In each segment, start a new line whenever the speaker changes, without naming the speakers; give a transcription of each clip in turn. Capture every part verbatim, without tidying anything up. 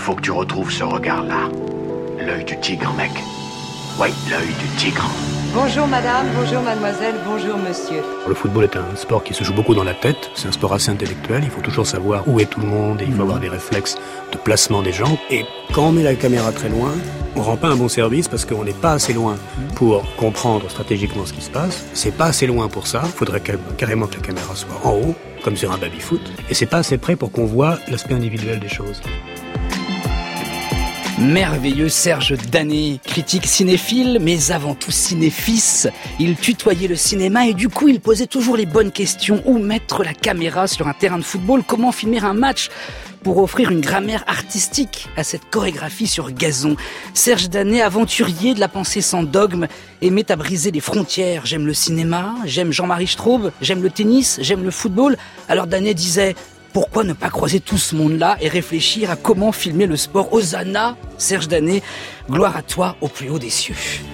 faut que tu retrouves ce regard-là. L'œil du tigre, mec. Oui, l'œil du tigre.
Bonjour madame, bonjour mademoiselle, bonjour monsieur.
Le football est un sport qui se joue beaucoup dans la tête, c'est un sport assez intellectuel, il faut toujours savoir où est tout le monde et il faut avoir des réflexes de placement des gens. Et quand on met la caméra très loin, on rend pas un bon service parce qu'on n'est pas assez loin pour comprendre stratégiquement ce qui se passe. C'est pas assez loin pour ça, il faudrait carrément que la caméra soit en haut, comme sur un baby-foot. Et c'est pas assez près pour qu'on voit l'aspect individuel des choses.
Merveilleux Serge Danet, critique cinéphile, mais avant tout cinéfils. Il tutoyait le cinéma et du coup il posait toujours les bonnes questions. Où mettre la caméra sur un terrain de football? Comment filmer un match pour offrir une grammaire artistique à cette chorégraphie sur gazon? Serge Danet, aventurier de la pensée sans dogme, aimait à briser les frontières. J'aime le cinéma, j'aime Jean-Marie Straub, j'aime le tennis, j'aime le football. Alors Danet disait... Pourquoi ne pas croiser tout ce monde-là et réfléchir à comment filmer le sport? Hosanna, Serge Danet, gloire à toi au plus haut des cieux.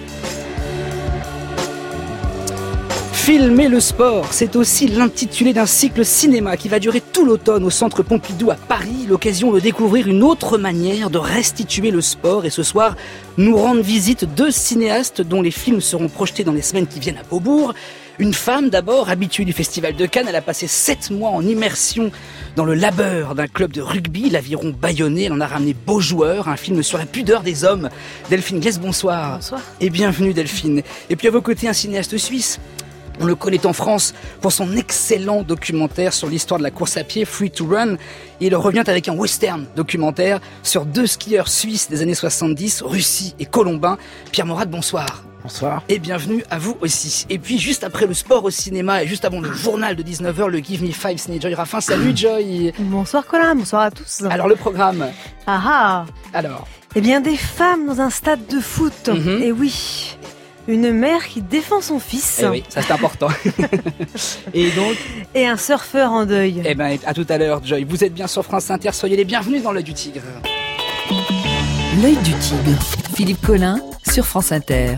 Filmer le sport, c'est aussi l'intitulé d'un cycle cinéma qui va durer tout l'automne au Centre Pompidou à Paris. L'occasion de découvrir une autre manière de restituer le sport. Et ce soir, nous rendent visite deux cinéastes dont les films seront projetés dans les semaines qui viennent à Beaubourg. Une femme d'abord, habituée du Festival de Cannes, elle a passé sept mois en immersion dans le labeur d'un club de rugby, l'Aviron Bayonnais. Elle en a ramené Beaux joueurs, un film sur la pudeur des hommes. Delphine Guès, bonsoir.
Bonsoir. Et
bienvenue Delphine. Et puis à vos côtés, un cinéaste suisse. On le connaît en France pour son excellent documentaire sur l'histoire de la course à pied, Free to Run. Et il revient avec un western documentaire sur deux skieurs suisses des années soixante-dix, Russie et Colombin. Pierre Morad, bonsoir.
Bonsoir.
Et bienvenue à vous aussi. Et puis juste après le sport au cinéma et juste avant le journal de dix-neuf heures, le Give Me Five, signé Joy Raffin. Salut Joy.
Bonsoir Colin, bonsoir à tous.
Alors le programme.
Ah ah.
Alors.
Eh bien des femmes dans un stade de foot.
Mm-hmm.
Et oui, une mère qui défend son fils.
Eh oui, ça c'est important. Et donc.
Et un surfeur en deuil.
Eh ben à tout à l'heure Joy. Vous êtes bien sur France Inter, soyez les bienvenus dans l'œil du tigre.
L'œil du tigre. Philippe Collin sur France Inter.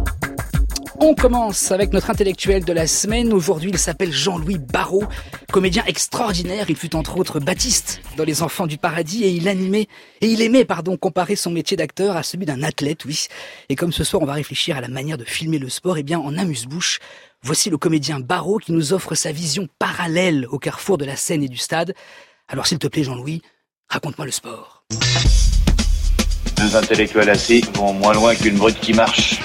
On commence avec notre intellectuel de la semaine. Aujourd'hui, il s'appelle Jean-Louis Barrault, comédien extraordinaire. Il fut entre autres Baptiste dans Les Enfants du Paradis et il animait, et il aimait, pardon, comparer son métier d'acteur à celui d'un athlète, oui. Et comme ce soir, on va réfléchir à la manière de filmer le sport, eh bien, en amuse-bouche, voici le comédien Barrault qui nous offre sa vision parallèle au carrefour de la scène et du stade. Alors, s'il te plaît, Jean-Louis, raconte-moi le sport.
Deux intellectuels assis vont moins loin qu'une brute qui marche.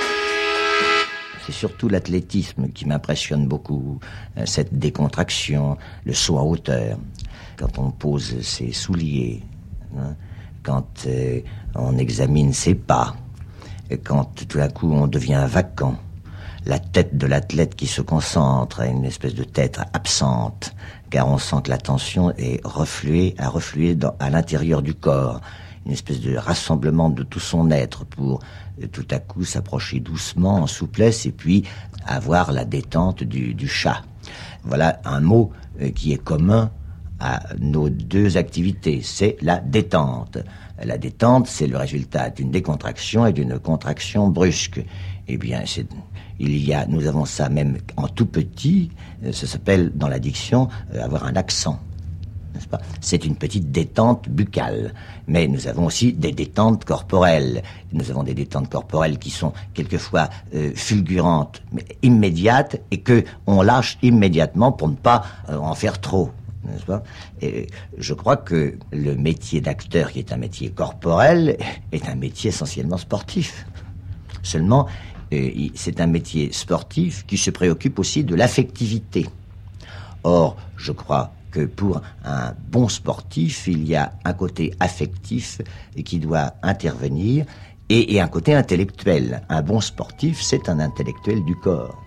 C'est surtout l'athlétisme qui m'impressionne beaucoup, cette décontraction, le saut en hauteur, quand on pose ses souliers, hein, quand euh, on examine ses pas, quand tout à coup on devient vacant, la tête de l'athlète qui se concentre, une espèce de tête absente, car on sent que l'attention est refluée, à refluer dans, à l'intérieur du corps, une espèce de rassemblement de tout son être pour tout à coup s'approcher doucement, en souplesse, et puis avoir la détente du, du chat. Voilà un mot qui est commun à nos deux activités, c'est la détente. La détente, c'est le résultat d'une décontraction et d'une contraction brusque. Eh bien, c'est, il y a, nous avons ça même en tout petit, ça s'appelle dans la diction euh, avoir un accent. N'est-ce pas ? C'est une petite détente buccale. Mais nous avons aussi des détentes corporelles. Nous avons des détentes corporelles qui sont quelquefois euh, fulgurantes, mais immédiates, et que on lâche immédiatement pour ne pas euh, en faire trop. N'est-ce pas ? Et je crois que le métier d'acteur, qui est un métier corporel, est un métier essentiellement sportif. Seulement, euh, c'est un métier sportif qui se préoccupe aussi de l'affectivité. Or, je crois que pour un bon sportif, il y a un côté affectif qui doit intervenir et, et un côté intellectuel. Un bon sportif, c'est un intellectuel du corps.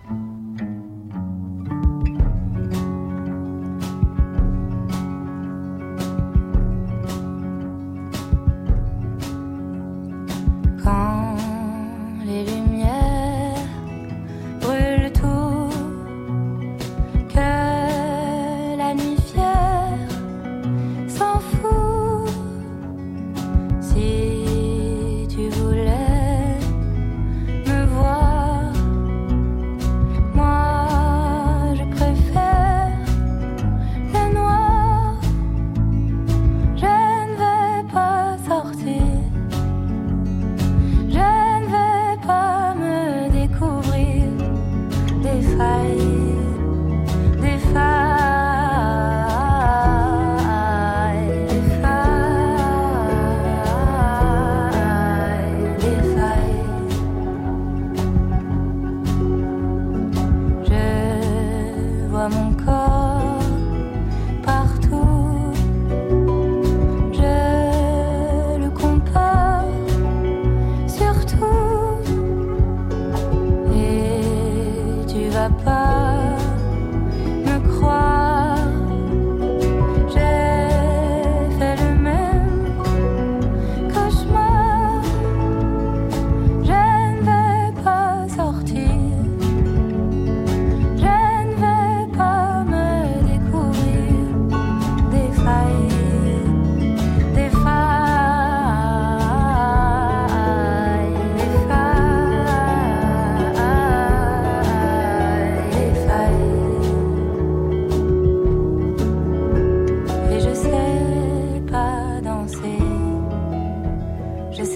Quand les lumières brûlent tout, que la nuit fière s'en fout. Si tu voulais me voir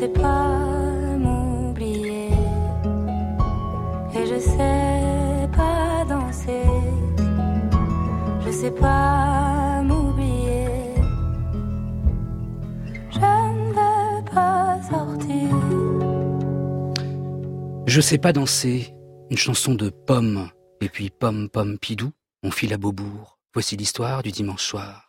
sais pas m'oublier et je sais pas danser. Je sais pas m'oublier. Je ne veux pas sortir.
Je sais pas danser, une chanson de Pomme, et puis Pomme, Pomme, Pidou, on file à Beaubourg. Voici l'histoire du dimanche soir.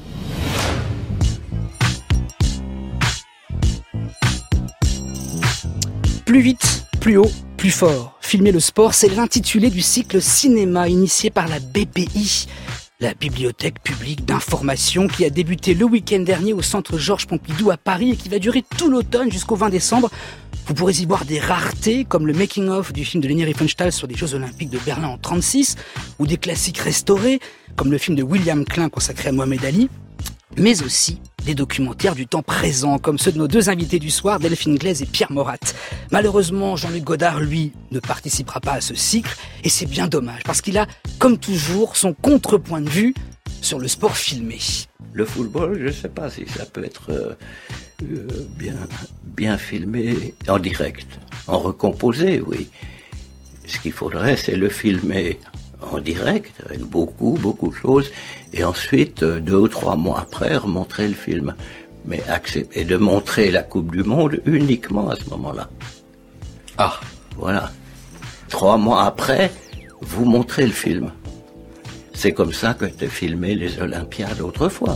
Plus vite, plus haut, plus fort. Filmer le sport, c'est l'intitulé du cycle cinéma initié par la B P I, la Bibliothèque publique d'information, qui a débuté le week-end dernier au centre Georges Pompidou à Paris et qui va durer tout l'automne jusqu'au vingt décembre. Vous pourrez y voir des raretés comme le making-of du film de Leni Riefenstahl sur les Jeux Olympiques de Berlin en trente-six, ou des classiques restaurés comme le film de William Klein consacré à Mohamed Ali, mais aussi des documentaires du temps présent, comme ceux de nos deux invités du soir, Delphine Glaise et Pierre Morat. Malheureusement, Jean-Luc Godard, lui, ne participera pas à ce cycle, et c'est bien dommage, parce qu'il a, comme toujours, son contrepoint de vue sur le sport filmé.
Le football, je ne sais pas si ça peut être euh, euh, bien, bien filmé en direct, en recomposé, oui. Ce qu'il faudrait, c'est le filmer en direct, avec beaucoup, beaucoup de choses, et ensuite, deux ou trois mois après, remontrer le film. Mais accepter de montrer la Coupe du Monde uniquement à ce moment-là.
Ah,
voilà. Trois mois après, vous montrez le film. C'est comme ça que tu filmé les Olympiades autrefois.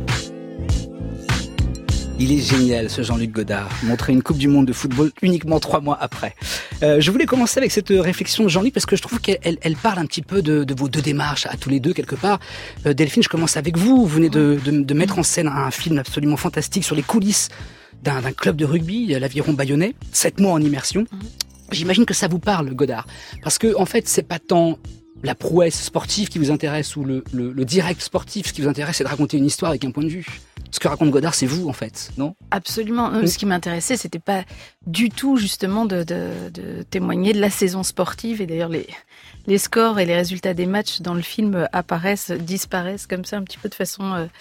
Il est génial, ce Jean-Luc Godard. Montrer une Coupe du Monde de football uniquement trois mois après. Euh, je voulais commencer avec cette réflexion de Jean-Luc parce que je trouve qu'elle elle, elle parle un petit peu de, de vos deux démarches à tous les deux quelque part. Euh, Delphine, je commence avec vous. Vous venez de, de, de mettre en scène un film absolument fantastique sur les coulisses d'un, d'un club de rugby, l'Aviron Bayonnais. Sept mois en immersion. J'imagine que ça vous parle, Godard. Parce que, en fait, c'est pas tant la prouesse sportive qui vous intéresse ou le, le, le direct sportif. Ce qui vous intéresse, c'est de raconter une histoire avec un point de vue. Ce que raconte Godard, c'est vous, en fait, non ?
Absolument. Non, ce qui m'intéressait, c'était pas du tout, justement, de, de, de témoigner de la saison sportive. Et d'ailleurs, les, les scores et les résultats des matchs dans le film apparaissent, disparaissent comme ça, un petit peu de façon euh,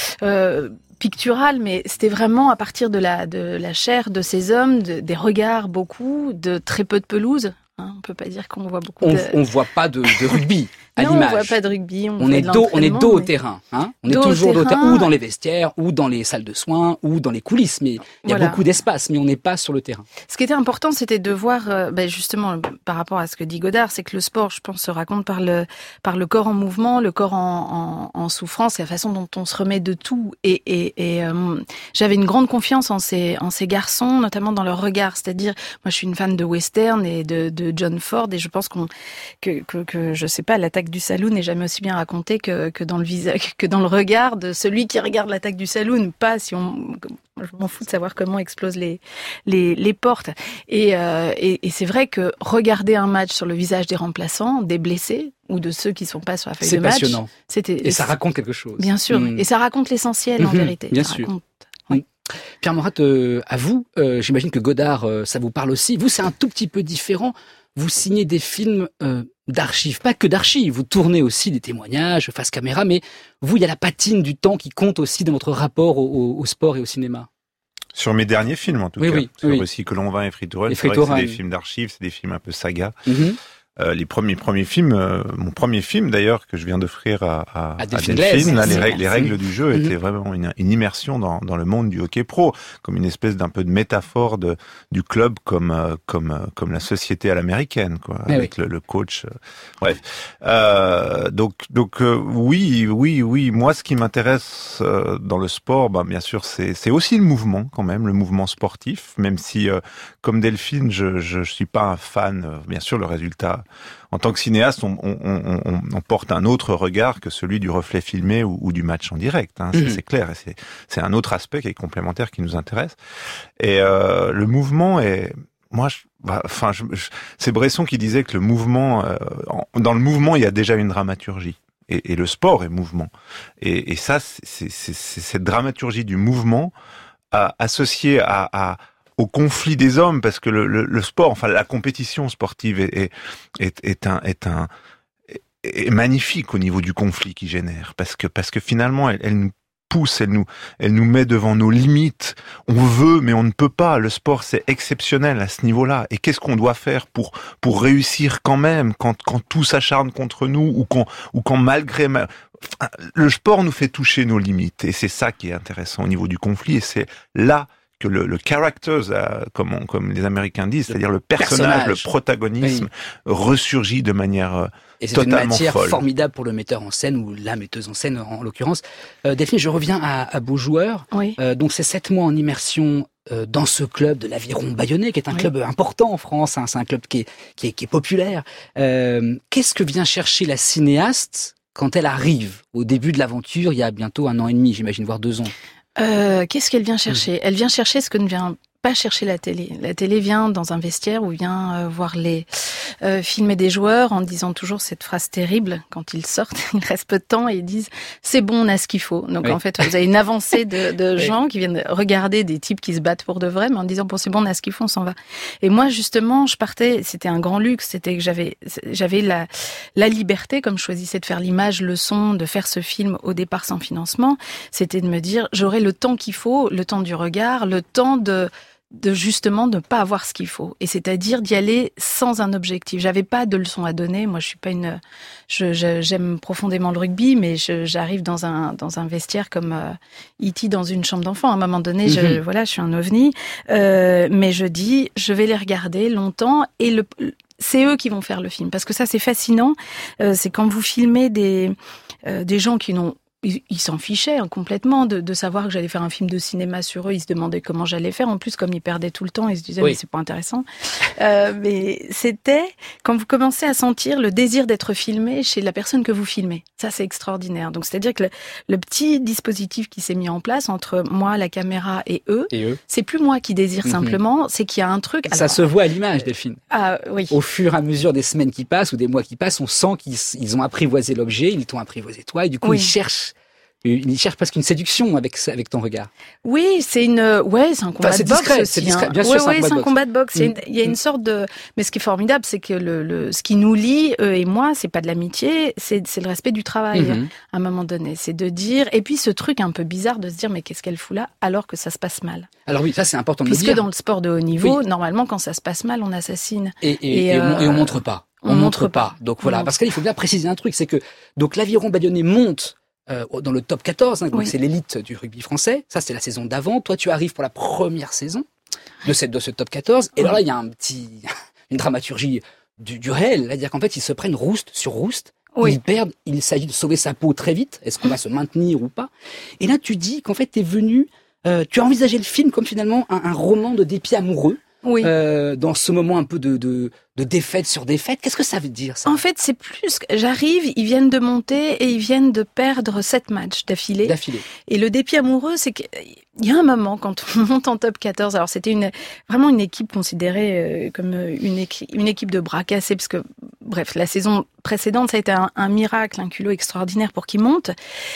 euh, picturale. Mais c'était vraiment à partir de la, de la chair de ces hommes, de, des regards beaucoup, de très peu de pelouse. Hein, on peut pas dire qu'on voit beaucoup
on,
de...
On voit pas de, de rugby à
non,
l'image.
on voit pas de rugby. On,
on, est,
de
dos, on est dos au
mais...
terrain. Hein on
dos
est toujours dos au terrain,
terrain,
ou dans les vestiaires, ou dans les salles de soins, ou dans les coulisses. Mais il y a
voilà.
beaucoup d'espace, mais on n'est pas sur le terrain.
Ce qui était important, c'était de voir, euh, ben justement, par rapport à ce que dit Godard, c'est que le sport, je pense, se raconte par le, par le corps en mouvement, le corps en, en, en souffrance, et la façon dont on se remet de tout. Et, et, et euh, j'avais une grande confiance en ces, en ces garçons, notamment dans leur regard. C'est-à-dire, moi, je suis une fan de western et de, de John Ford, et je pense qu'on, que, que, que, je sais pas, l'attaque du saloon n'est jamais aussi bien racontée que, que dans le visage, que dans le regard de celui qui regarde l'attaque du saloon. Pas si on, je m'en fous de savoir comment explosent les, les, les portes. Et, euh, et, et c'est vrai que regarder un match sur le visage des remplaçants, des blessés, ou de ceux qui sont pas sur la feuille
c'est
de match.
C'est passionnant.
C'était,
et ça raconte quelque chose.
Bien sûr. Mmh. Et ça raconte l'essentiel, en mmh, vérité.
Bien
ça
sûr.
Raconte... Oui.
Pierre Morat, euh, à vous, euh, j'imagine que Godard, euh, ça vous parle aussi. Vous, c'est un tout petit peu différent. Vous signez des films euh, d'archives, pas que d'archives. Vous tournez aussi des témoignages face caméra, mais vous, il y a la patine du temps qui compte aussi dans votre rapport au, au, au sport et au cinéma.
Sur mes derniers films, en tout
oui,
cas.
Oui,
sur
oui.
aussi Colomban et Fritourelle,
c'est
vrai que c'est
Run.
des films d'archives, c'est des films un peu saga.
Mm-hmm.
Euh, les premiers premiers films, euh, mon premier film d'ailleurs que je viens d'offrir à, à,
à,
à
Delphine,
Delphine, là, les,
merci,
règles, les règles du jeu
mm-hmm.
étaient vraiment une, une immersion dans, dans le monde du hockey pro, comme une espèce d'un peu de métaphore de, du club comme euh, comme euh, comme la société à l'américaine, quoi,
mais
avec
oui.
le, le coach. Euh, bref, euh, donc donc euh, oui oui oui, moi ce qui m'intéresse euh, dans le sport, bah bien sûr c'est c'est aussi le mouvement quand même, le mouvement sportif, même si euh, comme Delphine, je, je je suis pas un fan, euh, bien sûr le résultat. En tant que cinéaste, on, on, on, on porte un autre regard que celui du reflet filmé ou, ou du match en direct. Hein, c'est, mmh. c'est clair, et c'est, c'est un autre aspect qui est complémentaire qui nous intéresse. Et euh, le mouvement est, moi, je, bah, enfin, je, je, c'est Bresson qui disait que le mouvement, euh, en, dans le mouvement, il y a déjà une dramaturgie. Et, et le sport est mouvement. Et, et ça, c'est, c'est, c'est, c'est cette dramaturgie du mouvement à, associée à, à au conflit des hommes, parce que le, le, le sport, enfin la compétition sportive est, est, est, est un, est un, est magnifique au niveau du conflit qu'il génère, parce que parce que finalement elle, elle nous pousse, elle nous, elle nous met devant nos limites. On veut, mais on ne peut pas. Le sport, c'est exceptionnel à ce niveau-là. Et qu'est-ce qu'on doit faire pour pour réussir quand même, quand quand tout s'acharne contre nous ou quand ou quand malgré le sport nous fait toucher nos limites. Et c'est ça qui est intéressant au niveau du conflit. Et c'est là que le, le characters, euh, comme, on, comme les Américains disent, c'est-à-dire le personnage, personnage. le protagonisme, oui. ressurgit de manière euh,
et c'est
totalement
une matière
folle.
Formidable pour le metteur en scène, ou la metteuse en scène en, en l'occurrence. Euh, Delphine, je reviens à, à Beaujoueur.
Oui.
Euh, donc c'est sept mois en immersion euh, dans ce club de l'Aviron Bayonnais, qui est un oui. club important en France, hein, c'est un club qui est, qui est, qui est populaire. Euh, qu'est-ce que vient chercher la cinéaste quand elle arrive au début de l'aventure, il y a bientôt un an et demi, j'imagine, voire deux ans?
Euh, qu'est-ce qu'elle vient chercher ? Elle vient chercher ce que ne vient pas chercher la télé. La télé vient dans un vestiaire ou vient euh, voir les euh, filmer des joueurs en disant toujours cette phrase terrible quand ils sortent, il reste peu de temps et ils disent c'est bon, on a ce qu'il faut. Donc oui. en fait, vous avez une avancée de, de oui. gens qui viennent regarder des types qui se battent pour de vrai, mais en disant bon c'est bon, on a ce qu'il faut, on s'en va. Et moi justement, je partais, c'était un grand luxe, c'était que j'avais j'avais la la liberté, comme je choisissais de faire l'image, le son, de faire ce film au départ sans financement, c'était de me dire j'aurai le temps qu'il faut, le temps du regard, le temps de de justement ne pas avoir ce qu'il faut, et c'est-à-dire d'y aller sans un objectif. J'avais pas de leçon à donner. Moi, je suis pas une. Je, je, j'aime profondément le rugby, mais je, j'arrive dans un dans un vestiaire comme euh, E T dans une chambre d'enfant. À un moment donné, mm-hmm. je voilà, je suis un ovni. Euh, mais je dis, je vais les regarder longtemps, et le c'est eux qui vont faire le film, parce que ça, c'est fascinant. Euh, c'est quand vous filmez des euh, des gens qui n'ont Ils, ils s'en fichaient hein, complètement de, de savoir que j'allais faire un film de cinéma sur eux. Ils se demandaient comment j'allais faire. En plus, comme ils perdaient tout le temps, ils se disaient oui. mais c'est pas intéressant. Euh, mais c'était quand vous commencez à sentir le désir d'être filmé chez la personne que vous filmez. Ça, c'est extraordinaire. Donc, c'est-à-dire que le, le petit dispositif qui s'est mis en place entre moi, la caméra et eux,
et eux.
c'est plus moi qui désire mm-hmm. simplement, c'est qu'il y a un truc.
Ça alors, se voit à l'image, Delphine.
Ah oui.
Au fur et à mesure des semaines qui passent ou des mois qui passent, on sent qu'ils ils ont apprivoisé l'objet, ils t'ont apprivoisé toi, et du coup, oui. ils cherchent. Il cherche presque une séduction avec avec ton regard.
Oui, c'est une ouais, c'est un combat
enfin, c'est
de boxe
discret,
aussi.
C'est discret,
hein.
bien sûr,
ouais,
c'est,
ouais,
un,
c'est un combat de boxe.
Mmh.
Il y a une sorte de. Mais ce qui est formidable, c'est que le, le ce qui nous lie eux et moi, c'est pas de l'amitié, c'est c'est le respect du travail. Mmh. À un moment donné, c'est de dire. Et puis ce truc un peu bizarre de se dire mais qu'est-ce qu'elle fout là alors que ça se passe mal.
Alors oui, ça c'est important de le dire.
Puisque dans le sport de haut niveau,
oui.
normalement quand ça se passe mal, on assassine.
Et et, et, euh, on, et on montre pas. On, on montre pas. pas. Donc voilà, parce qu'il faut bien préciser un truc, c'est que donc l'Aviron Bayonnais monte. Euh, dans le top quatorze, hein, donc oui. c'est l'élite du rugby français. Ça, c'est la saison d'avant. Toi, tu arrives pour la première saison de cette de ce top quatorze. Et alors là, il y a un petit, une dramaturgie du, du réel. C'est-à-dire qu'en fait, ils se prennent rouste sur rouste. Oui. Ils perdent. Il s'agit de sauver sa peau très vite. Est-ce qu'on va se maintenir ou pas? Et là, tu dis qu'en fait, t'es venu. Euh, tu as envisagé le film comme finalement un, un roman de dépit amoureux.
Oui.
Euh, dans ce moment un peu de, de, de défaite sur défaite. Qu'est-ce que ça veut dire, ça?
En fait, c'est plus... J'arrive, ils viennent de monter et ils viennent de perdre sept matchs d'affilée.
D'affilée.
Et le dépit amoureux, c'est qu'il y a un moment, quand on monte en top quatorze, alors c'était une, vraiment une équipe considérée euh, comme une, équi- une équipe de bras cassés, parce que, bref, la saison précédente, ça a été un, un miracle, un culot extraordinaire pour qu'ils montent.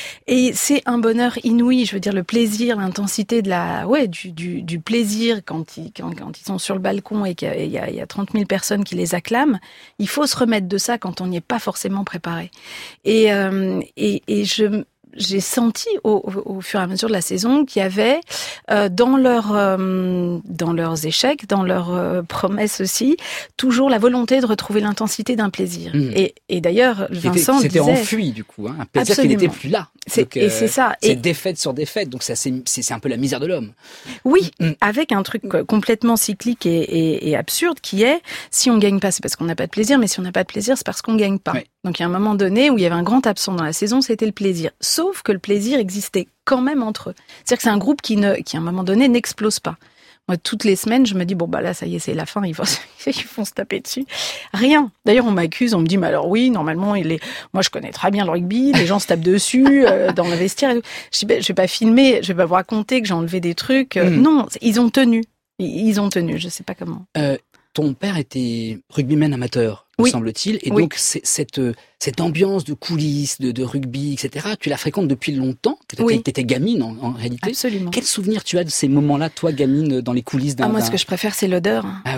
Et c'est un bonheur inouï, je veux dire, le plaisir, l'intensité de la, ouais, du, du, du plaisir quand ils, quand, quand ils sont sur le balcon et qu'il y a, il y a, il y a trente mille personnes qui les acclament. Il faut se remettre de ça quand on n'y est pas forcément préparé. Et, euh, et, et je, j'ai senti au, au, au fur et à mesure de la saison qu'il y avait euh, dans leurs euh, dans leurs échecs, dans leurs euh, promesses aussi, toujours la volonté de retrouver l'intensité d'un plaisir. Mmh. Et, et d'ailleurs, Vincent
c'était, c'était
disait,
enfui du coup, hein, un plaisir absolument. Qui n'était plus là.
C'est, donc, et euh, c'est ça.
C'est
et,
défaite sur défaite, donc ça, c'est, c'est, c'est un peu la misère de l'homme.
Oui, mmh. avec un truc complètement cyclique et, et, et absurde qui est, si on gagne pas, c'est parce qu'on n'a pas de plaisir, mais si on n'a pas de plaisir, c'est parce qu'on gagne pas. Oui. Donc il y a un moment donné où il y avait un grand absent dans la saison, c'était le plaisir. Sauf que le plaisir existait quand même entre eux. C'est-à-dire que c'est un groupe qui, ne, qui à un moment donné, n'explose pas. Moi, toutes les semaines, je me dis, bon, bah là, ça y est, c'est la fin, ils vont, ils vont se taper dessus. Rien. D'ailleurs, on m'accuse, on me dit, mais alors oui, normalement, il est, moi, je connais très bien le rugby, les gens se tapent dessus, euh, dans le vestiaire et tout. Je dis, ben, je vais pas filmer, je vais pas vous raconter que j'ai enlevé des trucs. Mmh. Non, ils ont tenu. Ils ont tenu, je sais pas comment.
Euh, ton père était rugbyman amateur, me
oui.
semble-t-il, et
oui.
donc c'est, cette cette ambiance de coulisses, de, de rugby, et cetera. Tu la fréquentes depuis longtemps. Tu oui. étais gamine en, en réalité.
Absolument.
Quel souvenir tu as de ces moments-là, toi, gamine, dans les coulisses d'un...
Ah, moi,
d'un...
ce que je préfère, c'est l'odeur.
Ah oui.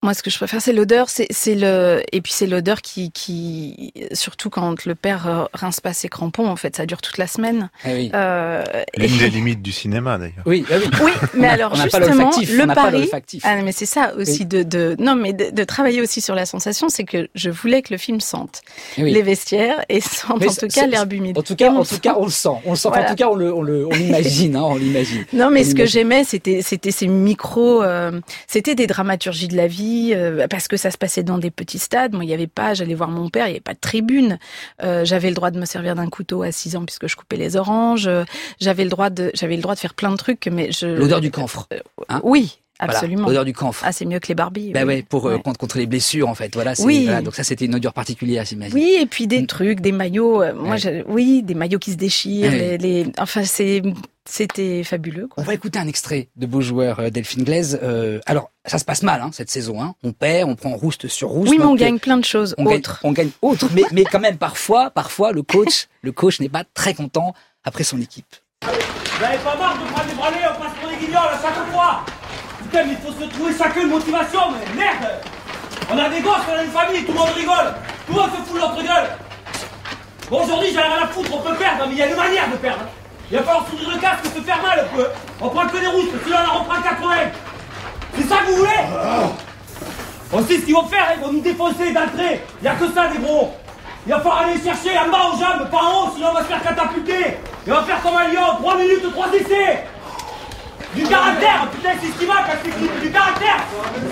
Moi, ce que je préfère, c'est l'odeur, c'est, c'est le, et puis c'est l'odeur qui, qui, surtout quand le père rince pas ses crampons, en fait, ça dure toute la semaine.
Ah oui.
Euh,
L'une
et...
des limites du cinéma, d'ailleurs.
Oui, ah oui.
Oui, mais alors
on
justement, le
on
pari,
ah,
mais c'est ça aussi
oui.
de, de, non, mais de, de travailler aussi sur la sensation, c'est que je voulais que le film sente
oui.
les vestiaires et sente
mais
en tout cas l'herbe humide.
En tout cas, en tout cas, on le sent, on le sent. Voilà. En tout cas, on le, on le, on l'imagine, hein, on l'imagine.
Non, mais
on
ce l'imagine. que j'aimais, c'était, c'était ces micros, euh, c'était des dramaturgies de la vie, euh, parce que ça se passait dans des petits stades. Moi, il y avait pas, j'allais voir mon père, il y avait pas de tribune. Euh, j'avais le droit de me servir d'un couteau à six ans puisque je coupais les oranges. J'avais le droit de, j'avais le droit de faire plein de trucs, mais je.
L'odeur du camphre.
Hein oui. Absolument.
Voilà, l'odeur du camphre.
Ah, c'est mieux que les Barbies.
Bah
oui.
ouais, pour
ouais.
Euh, contre, contre les blessures en fait. Voilà. C'est,
oui.
Voilà, donc ça, c'était une odeur particulière, j'imagine.
Oui, et puis des mmh. trucs, des maillots. Euh, moi,
ouais.
oui, des maillots qui se déchirent.
Ouais.
Les, les, enfin, c'est, c'était fabuleux. Quoi.
On va écouter un extrait de Beau joueur, euh, Delphine Glaise. Euh, alors, ça se passe mal hein, cette saison. Hein. On perd, on prend rouste sur rouste.
Oui, mais on
donc,
gagne plein de choses
on
autres.
Gagne, on gagne autres, mais, mais quand même parfois, parfois le coach, le coach n'est pas très content après son équipe.
Vous n'avez pas marre de prendre des branlés, on passe pour des guignols à chaque fois. Putain, mais il faut se trouver chacun une motivation, mais merde. On a des gosses, on a une famille, tout le monde rigole. Tout le monde se fout de notre gueule. Bon, aujourd'hui, j'ai rien à foutre, on peut perdre, mais il y a une manière de perdre. Il va falloir sourire le casque, se faire mal un peu. On prend que des rousses, sinon on en reprend quatre-vingts. C'est ça que vous voulez? On sait ce qu'ils vont faire, ils vont nous défoncer d'entrée. Il n'y a que ça, des gros. Il va falloir aller chercher en bas aux jambes, pas en haut, sinon on va se faire catapulter. Et on va faire comme un lion, trois minutes, trois essais. Du caractère, putain, c'est ce qui va, parce que du caractère.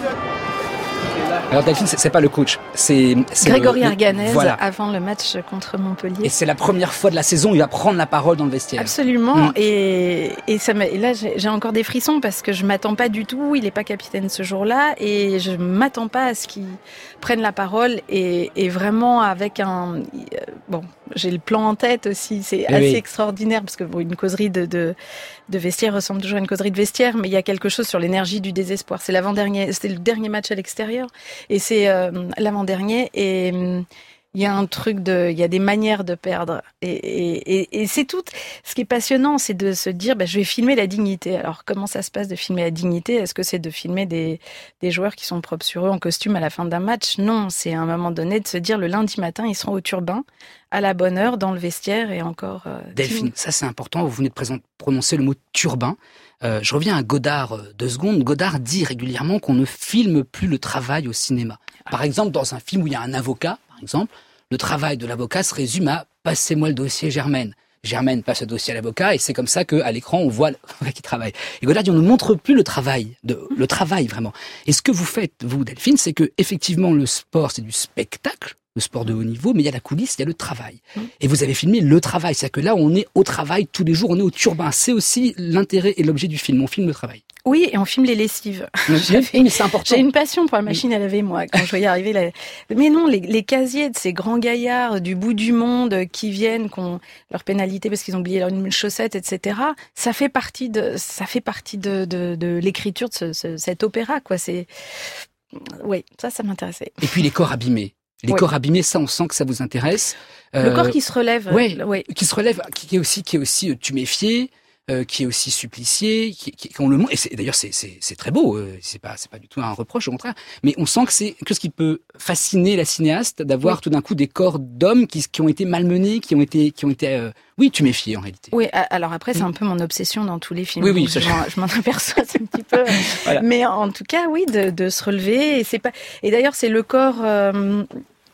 Alors Delphine, c'est, c'est pas le coach, c'est, c'est
Grégory
le,
Arganez
voilà.
avant le match contre Montpellier.
Et c'est la première fois de la saison où il va prendre la parole dans le vestiaire.
Absolument, mmh. et, et, ça et là j'ai, j'ai encore des frissons parce que je m'attends pas du tout, il est pas capitaine ce jour-là, et je m'attends pas à ce qu'il prenne la parole, et, et vraiment avec un... Euh, bon, j'ai le plan en tête aussi, c'est
oui,
assez
oui.
extraordinaire, parce que bon, une causerie de, de, de vestiaire ressemble toujours à une causerie de vestiaire, mais il y a quelque chose sur l'énergie du désespoir. C'est l'avant-dernier, c'était le dernier match à l'extérieur, et c'est euh, l'avant-dernier, et il euh, y a un truc de, il y a des manières de perdre, et, et, et, et c'est tout. Ce qui est passionnant, c'est de se dire, bah, je vais filmer la dignité. Alors comment ça se passe de filmer la dignité? Est-ce que c'est de filmer des, des joueurs qui sont propres sur eux en costume à la fin d'un match? Non, c'est à un moment donné de se dire, le lundi matin, ils seront au turbin, à la bonne heure, dans le vestiaire, et encore... Euh,
Delphine, ça c'est important, vous venez de présenter, prononcer le mot turbin. Euh, je reviens à Godard euh, deux secondes. Godard dit régulièrement qu'on ne filme plus le travail au cinéma. Par exemple, dans un film où il y a un avocat, par exemple, le travail de l'avocat se résume à « passez-moi le dossier, Germaine ». Germaine passe le dossier à l'avocat, et c'est comme ça qu'à l'écran, on voit l'avocat qui travaille. Et Godard dit, on ne montre plus le travail, de, le travail vraiment. Et ce que vous faites, vous, Delphine, c'est que effectivement, le sport, c'est du spectacle, le sport de haut niveau, mais il y a la coulisse, il y a le travail. Mmh. Et vous avez filmé le travail, c'est-à-dire que là, on est au travail tous les jours, on est au turbin. C'est aussi l'intérêt et l'objet du film, on filme le travail.
Oui, et on filme les lessives.
Mais c'est important.
J'ai une passion pour la machine à laver, moi, quand je voyais arriver la... Mais non, les, les casiers de ces grands gaillards du bout du monde qui viennent, qui ont leur pénalité parce qu'ils ont oublié leur chaussette, et cetera. Ça fait partie de, ça fait partie de, de, de l'écriture de ce, ce, cet opéra, quoi. C'est, oui, ça, ça m'intéressait.
Et puis les corps abîmés. Les oui. corps abîmés, ça, on sent que ça vous intéresse.
Le euh, corps qui se relève.
Oui,
ouais.
qui se relève, qui est aussi, qui est aussi tuméfié. Euh, qui est aussi supplicié, qui, qui, qu'on le montre, et c'est, d'ailleurs c'est, c'est, c'est très beau, euh, c'est pas, c'est pas du tout un reproche, au contraire, mais on sent que c'est quelque chose qui peut fasciner la cinéaste, d'avoir oui. tout d'un coup des corps d'hommes qui, qui ont été malmenés, qui ont été, qui ont été, euh, oui, tuméfiés en réalité.
Oui, alors après c'est un peu mon obsession dans tous les films.
Oui, oui,
je, m'en, je m'en aperçois un petit peu, voilà. Mais en tout cas, oui, de, de se relever, et c'est pas, et d'ailleurs c'est le corps. Euh,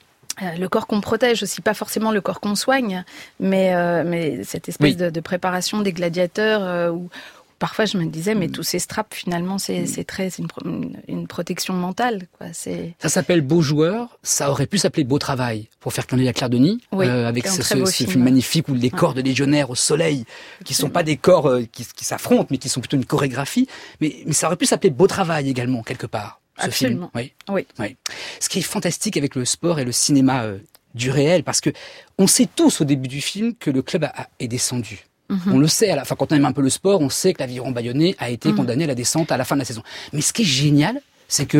Le corps qu'on protège aussi, pas forcément le corps qu'on soigne, mais, euh, mais cette espèce oui. de, de préparation des gladiateurs euh, où, où parfois je me disais, mais mmh. tous ces straps finalement, c'est, mmh. c'est très, c'est une, une protection mentale, quoi. C'est...
Ça s'appelle Beau joueur, ça aurait pu s'appeler Beau travail, pour faire clin d'œil à Claire Denis,
oui,
euh, avec ce, ce,
ce
film,
film
magnifique où les corps ouais. de légionnaires au soleil, qui sont pas des corps euh, qui, qui s'affrontent, mais qui sont plutôt une chorégraphie, mais, mais ça aurait pu s'appeler Beau travail également, quelque part. Ce
Absolument.
Film. Oui.
Oui.
oui. Ce qui est fantastique avec le sport et le cinéma euh, du réel, parce que on sait tous au début du film que le club a, a, est descendu. Mm-hmm. On le sait, à la fin, quand on aime un peu le sport, on sait que l'Aviron Bayonnais a été mm-hmm. condamné à la descente à la fin de la saison. Mais ce qui est génial, c'est que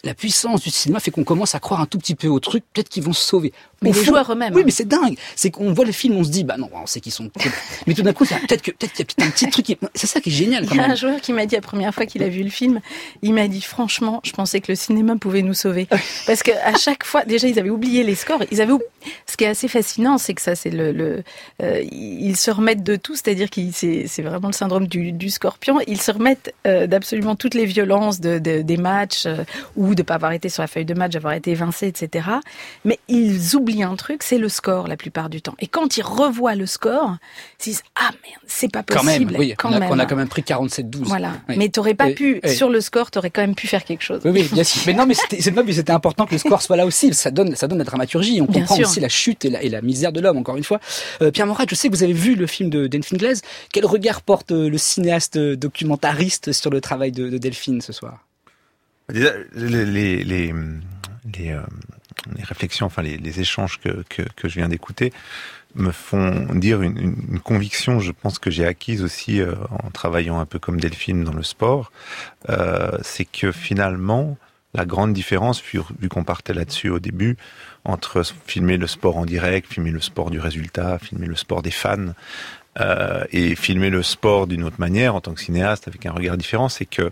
la puissance du cinéma fait qu'on commence à croire un tout petit peu au truc, peut-être qu'ils vont se sauver.
Mais
Au
les
fond,
joueurs eux-mêmes.
Oui, mais c'est dingue. C'est qu'on voit le film, on se dit, bah non, on sait qu'ils sont... mais tout d'un coup, ça, peut-être que, peut-être qu'il y a peut-être un petit truc qui... C'est ça qui est génial, quand
Il y a
même.
un joueur qui m'a dit la première fois qu'il a vu le film, il m'a dit franchement, je pensais que le cinéma pouvait nous sauver. Parce que à chaque fois, déjà ils avaient oublié les scores. Ils avaient, ce qui est assez fascinant, c'est que ça, c'est le, le euh, ils se remettent de tout, c'est-à-dire qu'ils, c'est, c'est vraiment le syndrome du, du scorpion. Ils se remettent euh, d'absolument toutes les violences de, de des matchs euh, ou de pas avoir été sur la feuille de match, d'avoir été évincé, et cetera. Mais ils oublient un truc, c'est le score la plupart du temps. Et quand ils revoient le score, ils se disent ah merde, c'est pas possible.
Quand même, oui,
quand
on, a,
même.
on a quand même pris quarante-sept douze.
Voilà.
Oui.
Mais t'aurais pas
Et,
pu,
et...
sur le score, t'aurais quand même pu faire quelque chose.
Oui, oui, bien sûr. Mais non, mais c'était, c'est, non, mais c'était important que le score soit là aussi. Ça donne, ça donne la dramaturgie. On
Bien
comprend
sûr.
aussi la chute et la, et la misère de l'homme, encore une fois. Euh, Pierre Morat, je sais que vous avez vu le film de Delphine Glaise. Quel regard porte euh, le cinéaste documentariste sur le travail de, de Delphine ce soir?
Déjà, les, les, les, les, euh, les réflexions, enfin les, les échanges que, que, que je viens d'écouter me font dire une, une, une conviction, je pense que j'ai acquise aussi euh, en travaillant un peu comme Delphine dans le sport, euh, c'est que finalement, la grande différence, vu, vu qu'on partait là-dessus au début, entre filmer le sport en direct, filmer le sport du résultat, filmer le sport des fans, euh, et filmer le sport d'une autre manière, en tant que cinéaste, avec un regard différent, c'est que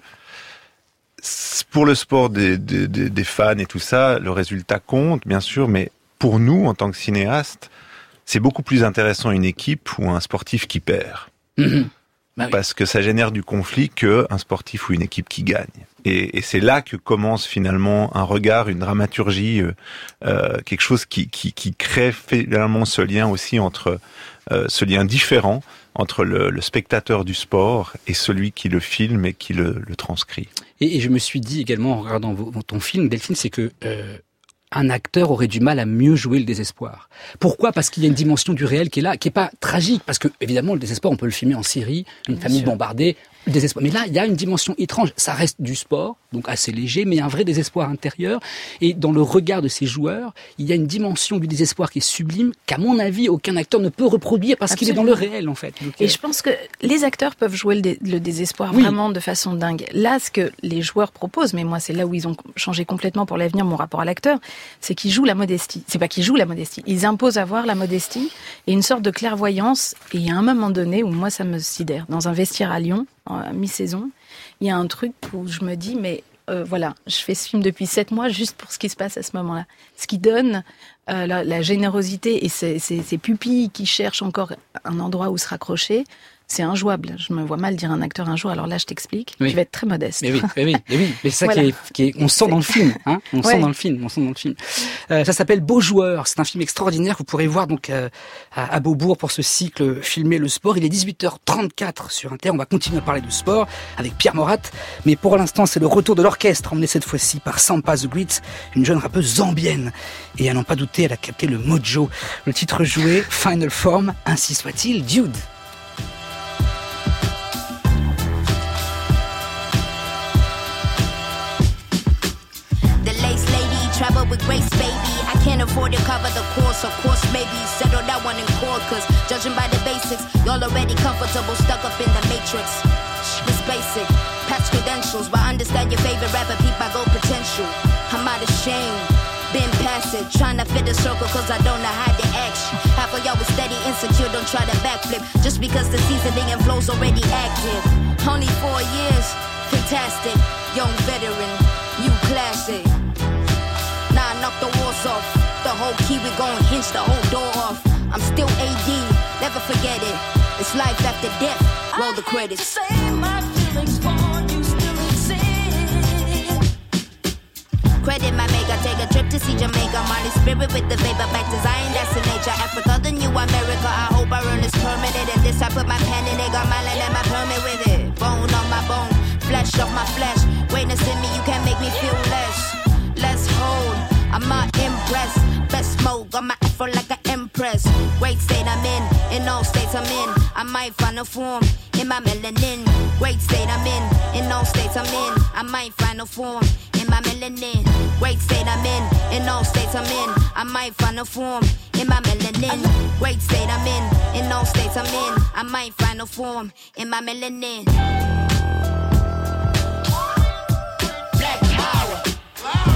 pour le sport des, des, des, des fans et tout ça, le résultat compte, bien sûr, mais pour nous, en tant que cinéastes, c'est beaucoup plus intéressant une équipe ou un sportif qui perd.
Mmh. Bah oui.
Parce que ça génère du conflit que un sportif ou une équipe qui gagne. Et, et c'est là que commence finalement un regard, une dramaturgie, euh, euh, quelque chose qui, qui, qui crée finalement ce lien aussi entre, euh, ce lien différent entre le, le spectateur du sport et celui qui le filme et qui le, le transcrit.
Et, et je me suis dit également en regardant vos, ton film, Delphine, c'est que euh, un acteur aurait du mal à mieux jouer le désespoir. Pourquoi ? Parce qu'il y a une dimension du réel qui est là, qui est pas tragique, parce que évidemment le désespoir, on peut le filmer en Syrie, une
Bien
famille
sûr.
bombardée, le désespoir. Mais là, il y a une dimension étrange. Ça reste du sport, donc assez léger, mais un vrai désespoir intérieur. Et dans le regard de ces joueurs, il y a une dimension du désespoir qui est sublime, qu'à mon avis, aucun acteur ne peut reproduire parce qu'il est dans le réel, en fait. Donc,
Et
euh,
je pense que les acteurs peuvent jouer le, dé- le désespoir
Oui.
vraiment de façon dingue. Là, ce que les joueurs proposent, mais moi, c'est là où ils ont changé complètement pour l'avenir mon rapport à l'acteur, c'est qu'ils jouent la modestie. C'est pas qu'ils jouent la modestie. Ils imposent à voir la modestie et une sorte de clairvoyance. Et il y a un moment donné où moi, ça me sidère. Dans un vestiaire à Lyon, à mi-saison, il y a un truc où je me dis, mais euh, voilà, je fais ce film depuis sept mois juste pour ce qui se passe à ce moment-là. Ce qui donne euh, la, la générosité et ces, ces, ces pupilles qui cherchent encore un endroit où se raccrocher, c'est injouable. Je me vois mal dire un acteur un jour, alors là je t'explique,
Oui.
je vais être très modeste.
Mais oui, mais oui, mais oui, mais c'est ça
Voilà.
qui, est, qui est, on sent dans le film, hein, on
Ouais.
sent dans le film, on sent dans le film. Euh, ça s'appelle Beau Joueur, c'est un film extraordinaire que vous pourrez voir donc euh, à, à Beaubourg pour ce cycle Filmer le sport. Il est dix-huit heures trente-quatre sur Inter, on va continuer à parler de sport avec Pierre Morat, mais pour l'instant c'est le retour de l'orchestre, emmené cette fois-ci par Sampa The Great, une jeune rappeuse zambienne, et à n'en pas douter, elle a capté le mojo. Le titre joué, Final Form, ainsi soit-il, Dude.
Travel with grace, baby. I can't afford to cover the course. Of course, maybe settle that one in court. Cause judging by the basics, y'all already comfortable, stuck up in the matrix. It's basic. Patch credentials, but understand your favorite rapper, peep my gold potential. I'm out of shame. Been past it, trying to fit a circle cause I don't know how to action. Half of y'all was steady, insecure, don't try to backflip. Just because the seasoning and flow's already active. Only four years, fantastic. Young veteran, new classic. Now I knock the walls off. The whole key, we gon' hinge the whole door off. I'm still A D, never forget it. It's life after death, roll the credits. I say my feelings for you still exist. Credit my maker, take a trip to see Jamaica. Molly spirit with the vapor back design, that's the nature. Africa, the new America. I hope I earn this permanent. And this I put my pen in it, got my land and my permit with it. Bone on my bone, flesh off my flesh. Greatness in me, you can't make me feel less. Let's hold, I'm not impressed. Best mode, got my afro like an empress. Great state I'm in, in all states I'm in. I might find a form in my melanin. Great state I'm in, in all states I'm in. I might find a form in my melanin. Great state I'm in, in all states I'm in. I might find a form in my melanin. Great state I'm in, in all states I'm in. I might find a form in my melanin. Black power.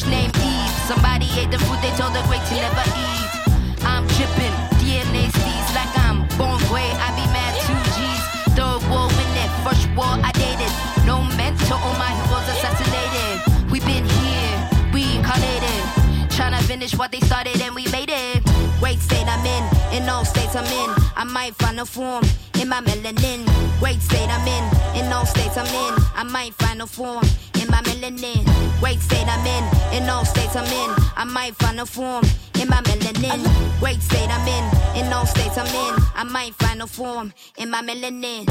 bitch named Eve. Somebody ate the fruit they told the great to never eat. I'm dripping, D N A C's like I'm born great. I be mad two G's. Third war in it, first war I dated. No mentor, all my heroes assassinated. We been here, reincarnated. Tryna finish what they started and we made it. Great state I'm in, in all states I'm in. I might find a form in my melanin. Great state I'm in, in all states I'm in. I might find a form in my melanin. Great state I'm in, in all states I'm in. I might find a form in my melanin. Great state I'm in, in all states I'm in. I might find a form in my melanin.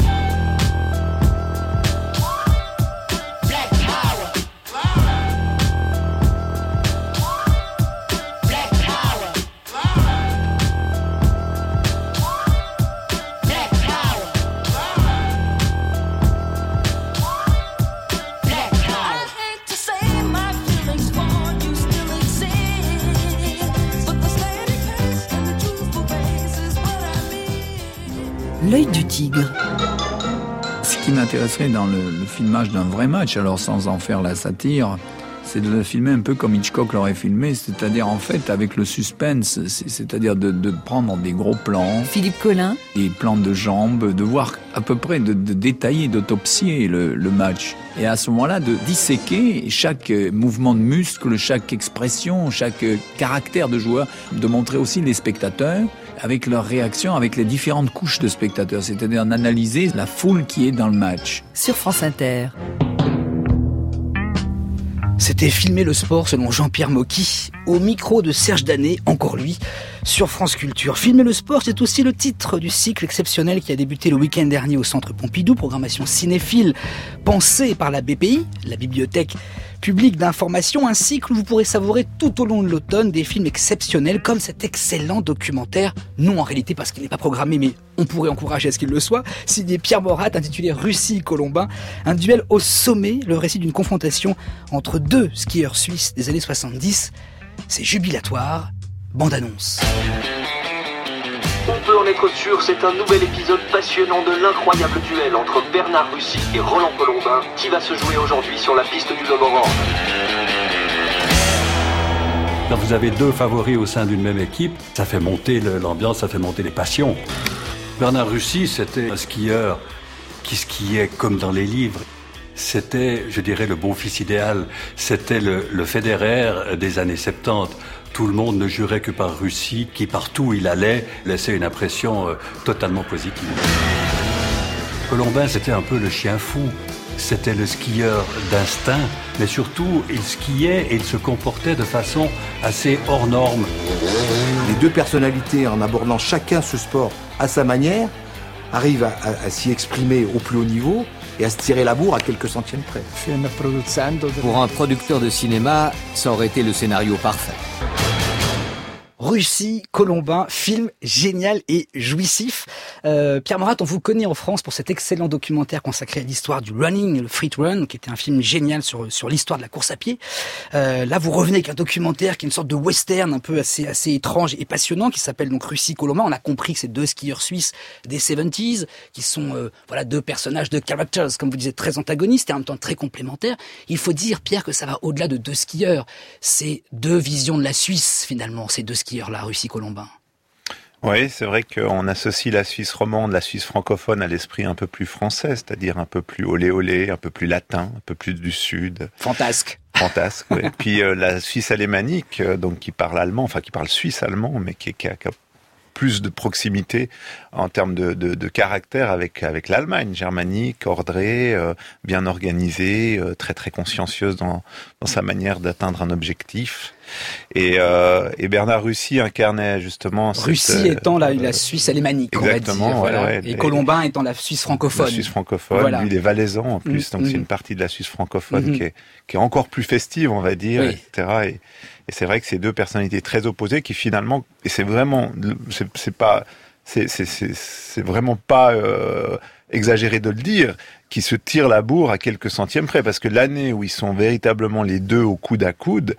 Black power.
L'œil du tigre.
Ce qui m'intéresserait dans le, le filmage d'un vrai match, alors sans en faire la satire, c'est de le filmer un peu comme Hitchcock l'aurait filmé, c'est-à-dire en fait avec le suspense, c'est-à-dire de, de prendre des gros plans.
Philippe Collin.
Des plans de jambes, de voir à peu près, de, de détailler, d'autopsier le, le match. Et à ce moment-là, de disséquer chaque mouvement de muscle, chaque expression, chaque caractère de joueur, de montrer aussi les spectateurs avec leurs réactions, avec les différentes couches de spectateurs, c'est-à-dire d'analyser la foule qui est dans le match.
Sur France Inter.
C'était Filmer le sport selon Jean-Pierre Mocky, au micro de Serge Danet, encore lui, sur France Culture. Filmer le sport, c'est aussi le titre du cycle exceptionnel qui a débuté le week-end dernier au Centre Pompidou, programmation cinéphile pensée par la B P I, la Bibliothèque publique d'information, un cycle où vous pourrez savourer tout au long de l'automne des films exceptionnels comme cet excellent documentaire, non en réalité parce qu'il n'est pas programmé, mais on pourrait encourager à ce qu'il le soit, signé Pierre Morat, intitulé Russie-Colombin, un duel au sommet, le récit d'une confrontation entre deux skieurs suisses des années soixante-dix. C'est jubilatoire, bande-annonce.
On peut en être sûr, c'est un nouvel épisode passionnant de l'incroyable duel entre Bernard Russie et Roland Colombin qui va se jouer aujourd'hui sur la piste du Globe Orange.
Quand vous avez deux favoris au sein d'une même équipe, ça fait monter l'ambiance, ça fait monter les passions. Bernard Russie, c'était un skieur qui skiait comme dans les livres. C'était, je dirais, le beau-fils idéal. C'était le, le Federer des années soixante-dix. Tout le monde ne jurait que par Russie, qui partout où il allait laissait une impression euh, totalement positive. Colombin, c'était un peu le chien fou. C'était le skieur d'instinct, mais surtout, il skiait et il se comportait de façon assez hors norme.
Les deux personnalités, en abordant chacun ce sport à sa manière, arrivent à, à, à s'y exprimer au plus haut niveau et à se tirer la bourre à quelques centièmes près.
Pour un producteur de cinéma, ça aurait été le scénario parfait.
Russie, Colombin, film génial et jouissif. Euh, Pierre Morat, on vous connaît en France pour cet excellent documentaire consacré à l'histoire du running, le Free Run, qui était un film génial sur sur l'histoire de la course à pied. Euh, là, vous revenez avec un documentaire qui est une sorte de western un peu assez assez étrange et passionnant, qui s'appelle donc Russie, Colombin. On a compris que c'est deux skieurs suisses des soixante-dix, qui sont euh, voilà deux personnages de characters, comme vous disiez, très antagonistes et en même temps très complémentaires. Il faut dire, Pierre, que ça va au-delà de deux skieurs. C'est deux visions de la Suisse, finalement, ces deux skieurs. La Russie, Colombin.
Oui, c'est vrai qu'on associe la Suisse romande, la Suisse francophone à l'esprit un peu plus français, c'est-à-dire un peu plus olé olé, un peu plus latin, un peu plus du sud.
Fantasque.
Fantasque, oui. Puis euh, la Suisse alémanique, euh, donc qui parle allemand, enfin qui parle suisse-allemand, mais qui, qui, a, qui a plus de proximité en termes de, de, de caractère avec avec l'Allemagne germanique, ordrée, euh, bien organisée, euh, très très consciencieuse dans dans sa manière d'atteindre un objectif. Et, euh, et Bernard Russie incarnait justement
Russie
cette,
étant la, la Suisse alémanique, on va dire,
ouais,
voilà.
ouais,
et Colombin étant la Suisse francophone.
La Suisse francophone, voilà. Lui il est valaisan en plus, mmh, donc mmh. c'est une partie de la Suisse francophone mmh. qui est qui est encore plus festive, on va dire, oui. et cetera. Et, et c'est vrai que c'est deux personnalités très opposées qui finalement, et c'est vraiment, c'est, c'est pas, c'est c'est c'est, c'est vraiment pas euh, exagéré de le dire, qui se tirent la bourre à quelques centièmes près, parce que l'année où ils sont véritablement les deux au coude à coude,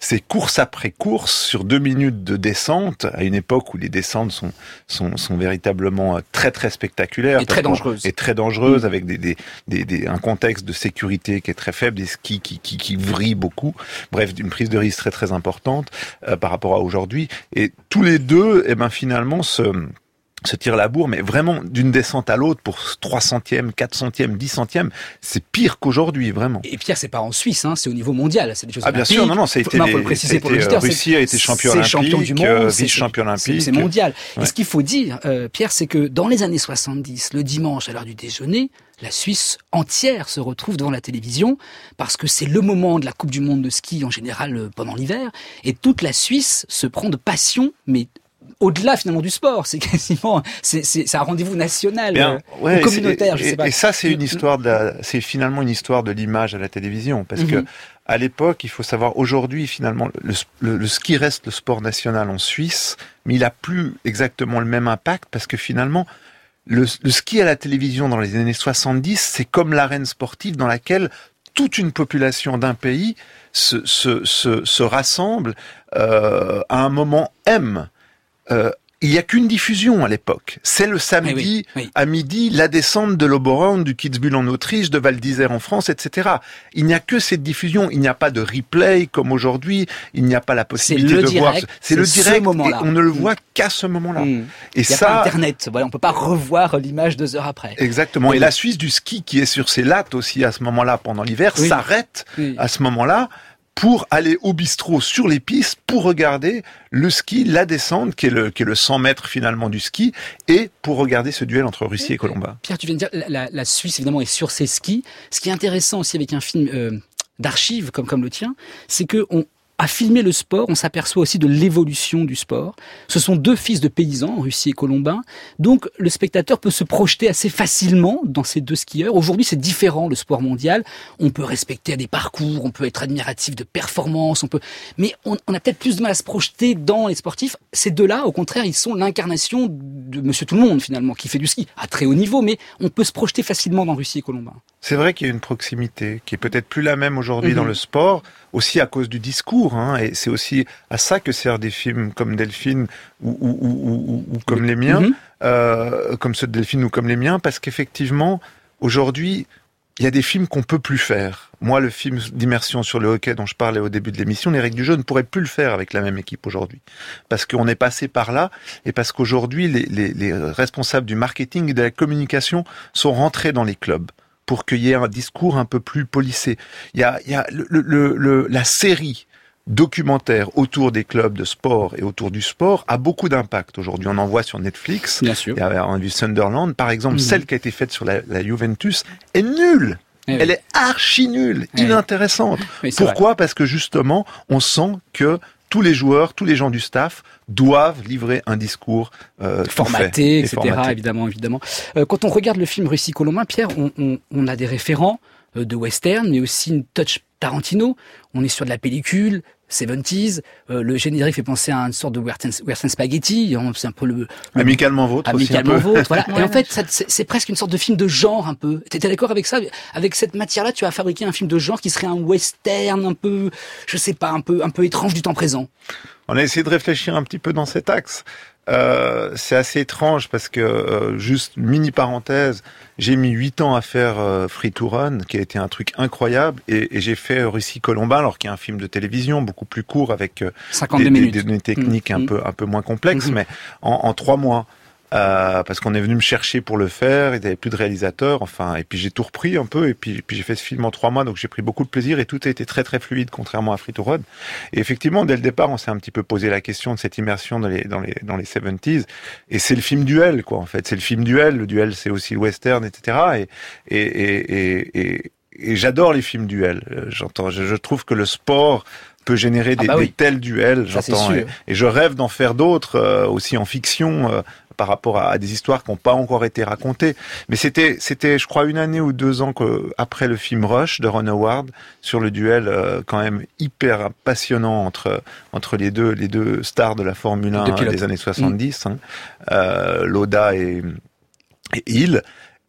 c'est course après course sur deux minutes de descente, à une époque où les descentes sont sont, sont véritablement très très spectaculaires
et très dangereuses,
et très dangereuses
mmh.
avec des, des des des un contexte de sécurité qui est très faible, des skis qui qui qui vrillent beaucoup. Bref, une prise de risque très très importante euh, par rapport à aujourd'hui. Et tous les deux, eh ben finalement se se tire la bourre, mais vraiment d'une descente à l'autre pour trois centièmes, quatre centièmes, dix centièmes, c'est pire qu'aujourd'hui, vraiment.
Et Pierre, c'est pas en Suisse, hein, c'est au niveau mondial, c'est des choses
ah, bien sûr, non, non, ça a été,
non,
les,
faut le préciser pour
été
l'auditeur,
Russie a été champion olympique,
champion du monde,
vice-champion olympique.
C'est mondial.
Ouais.
Et ce qu'il faut dire, euh, Pierre, c'est que dans les années soixante-dix, le dimanche à l'heure du déjeuner, la Suisse entière se retrouve devant la télévision parce que c'est le moment de la Coupe du Monde de ski en général euh, pendant l'hiver, et toute la Suisse se prend de passion, mais au-delà finalement du sport, c'est quasiment, c'est, c'est, c'est un rendez-vous national,
Bien,
euh,
ouais,
ou communautaire, je
et,
sais pas.
Et ça, c'est une histoire de la, c'est finalement une histoire de l'image à la télévision, parce mm-hmm. que à l'époque, il faut savoir, aujourd'hui, finalement, le, le, le ski reste le sport national en Suisse, mais il a plus exactement le même impact, parce que finalement, le, le ski à la télévision dans les années soixante-dix, c'est comme l'arène sportive dans laquelle toute une population d'un pays se, se, se, se rassemble euh, à un moment M. Euh, il n'y a qu'une diffusion à l'époque. C'est le samedi
oui, oui.
à midi, la descente de l'Oberhorn, du Kitzbühel en Autriche, de Val d'Isère en France, et cetera. Il n'y a que cette diffusion. Il n'y a pas de replay comme aujourd'hui. Il n'y a pas la possibilité de
direct,
voir. C'est,
c'est
le direct.
Et
on ne le voit mmh. qu'à ce moment-là. Mmh. Et
il n'y a
ça,
pas Internet. Voilà, on peut pas revoir l'image deux heures après.
Exactement.
Oui.
Et la Suisse du ski, qui est sur ses lattes aussi à ce moment-là pendant l'hiver, oui. s'arrête oui. à ce moment-là pour aller au bistrot sur les pistes, pour regarder le ski, la descente, qui est le, qui est le cent mètres finalement du ski, et pour regarder ce duel entre Russie et Colomba.
Pierre, tu viens de dire, la, la Suisse évidemment est sur ses skis. Ce qui est intéressant aussi avec un film euh, d'archives comme, comme le tien, c'est que on, à filmer le sport, on s'aperçoit aussi de l'évolution du sport. Ce sont deux fils de paysans, Russie et Colombin. Donc, le spectateur peut se projeter assez facilement dans ces deux skieurs. Aujourd'hui, c'est différent, le sport mondial. On peut respecter des parcours, on peut être admiratif de performance, on peut, mais on, on a peut-être plus de mal à se projeter dans les sportifs. Ces deux-là, au contraire, ils sont l'incarnation de Monsieur Tout-le-Monde, finalement, qui fait du ski à très haut niveau, mais on peut se projeter facilement dans Russie et Colombin.
C'est vrai qu'il y a une proximité qui est peut-être plus la même aujourd'hui mmh. dans le sport, aussi à cause du discours, hein, et c'est aussi à ça que servent des films comme Delphine ou, ou, ou, ou, ou comme les miens, mmh. euh, comme ceux de Delphine ou comme les miens, parce qu'effectivement, aujourd'hui, il y a des films qu'on peut plus faire. Moi, le film d'immersion sur le hockey dont je parlais au début de l'émission, Les règles du jeu, ne pourrait plus le faire avec la même équipe aujourd'hui. Parce qu'on est passé par là, et parce qu'aujourd'hui, les, les, les responsables du marketing et de la communication sont rentrés dans les clubs pour qu'il y ait un discours un peu plus policé. Il y a, il y a le, le, le, la série documentaire autour des clubs de sport et autour du sport a beaucoup d'impact aujourd'hui. On en voit sur Netflix.
Bien sûr.
Il y a du Sunderland, par exemple. Mmh. Celle qui a été faite sur la, la Juventus est nulle.
Eh
Elle
oui.
est archi nulle,
eh
inintéressante.
oui,
Pourquoi
vrai.
Parce que justement, on sent que tous les joueurs, tous les gens du staff doivent livrer un discours euh,
formaté, et cetera.
Formaté.
Évidemment, évidemment. Euh, quand on regarde le film Russie Colombin, Pierre, on, on, on a des référents euh, de western, mais aussi une touch Tarantino. On est sur de la pellicule, soixante-dix, euh, le générique fait penser à une sorte de western, western spaghetti, c'est un peu le... le
Amicalement vôtre
Amicalement
aussi un peu.
vôtre, voilà. Ouais, et en fait, ça, c'est, c'est presque une sorte de film de genre un peu. T'es d'accord avec ça? Avec cette matière-là, tu as fabriqué un film de genre qui serait un western un peu, je sais pas, un peu, un peu étrange du temps présent.
On a essayé de réfléchir un petit peu dans cet axe. Euh, c'est assez étrange parce que, euh, juste mini parenthèse, j'ai mis huit ans à faire euh, Free to Run, qui a été un truc incroyable, et, et j'ai fait euh, Russie Colombin, alors qu'il y a un film de télévision beaucoup plus court avec euh,
cinquante-deux
des,
minutes.
Des, des données techniques mmh. un peu un peu moins complexes,
mmh.
mais en, en trois mois. Euh, parce qu'on est venu me chercher pour le faire, il n'y avait plus de réalisateur, enfin, et puis j'ai tout repris un peu, et puis, puis j'ai fait ce film en trois mois, donc j'ai pris beaucoup de plaisir, et tout a été très très fluide, contrairement à Free to Run. Et effectivement, dès le départ, on s'est un petit peu posé la question de cette immersion dans les dans les dans les soixante-dix, et c'est le film duel, quoi, en fait, c'est le film duel. Le duel, c'est aussi le western, et cetera. Et et et et, et, et j'adore les films duels. J'entends, je, je trouve que le sport peut générer des, ah bah oui. des tels duels, j'entends, et, et je rêve d'en faire d'autres euh, aussi en fiction. Euh, par rapport à, à des histoires qui n'ont pas encore été racontées. Mais c'était, c'était, je crois, une année ou deux ans que, après le film Rush de Ron Howard, sur le duel euh, quand même hyper passionnant entre entre les deux les deux stars de la Formule un des années soixante-dix, mmh. hein, euh, Lauda et, et Hill.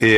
Et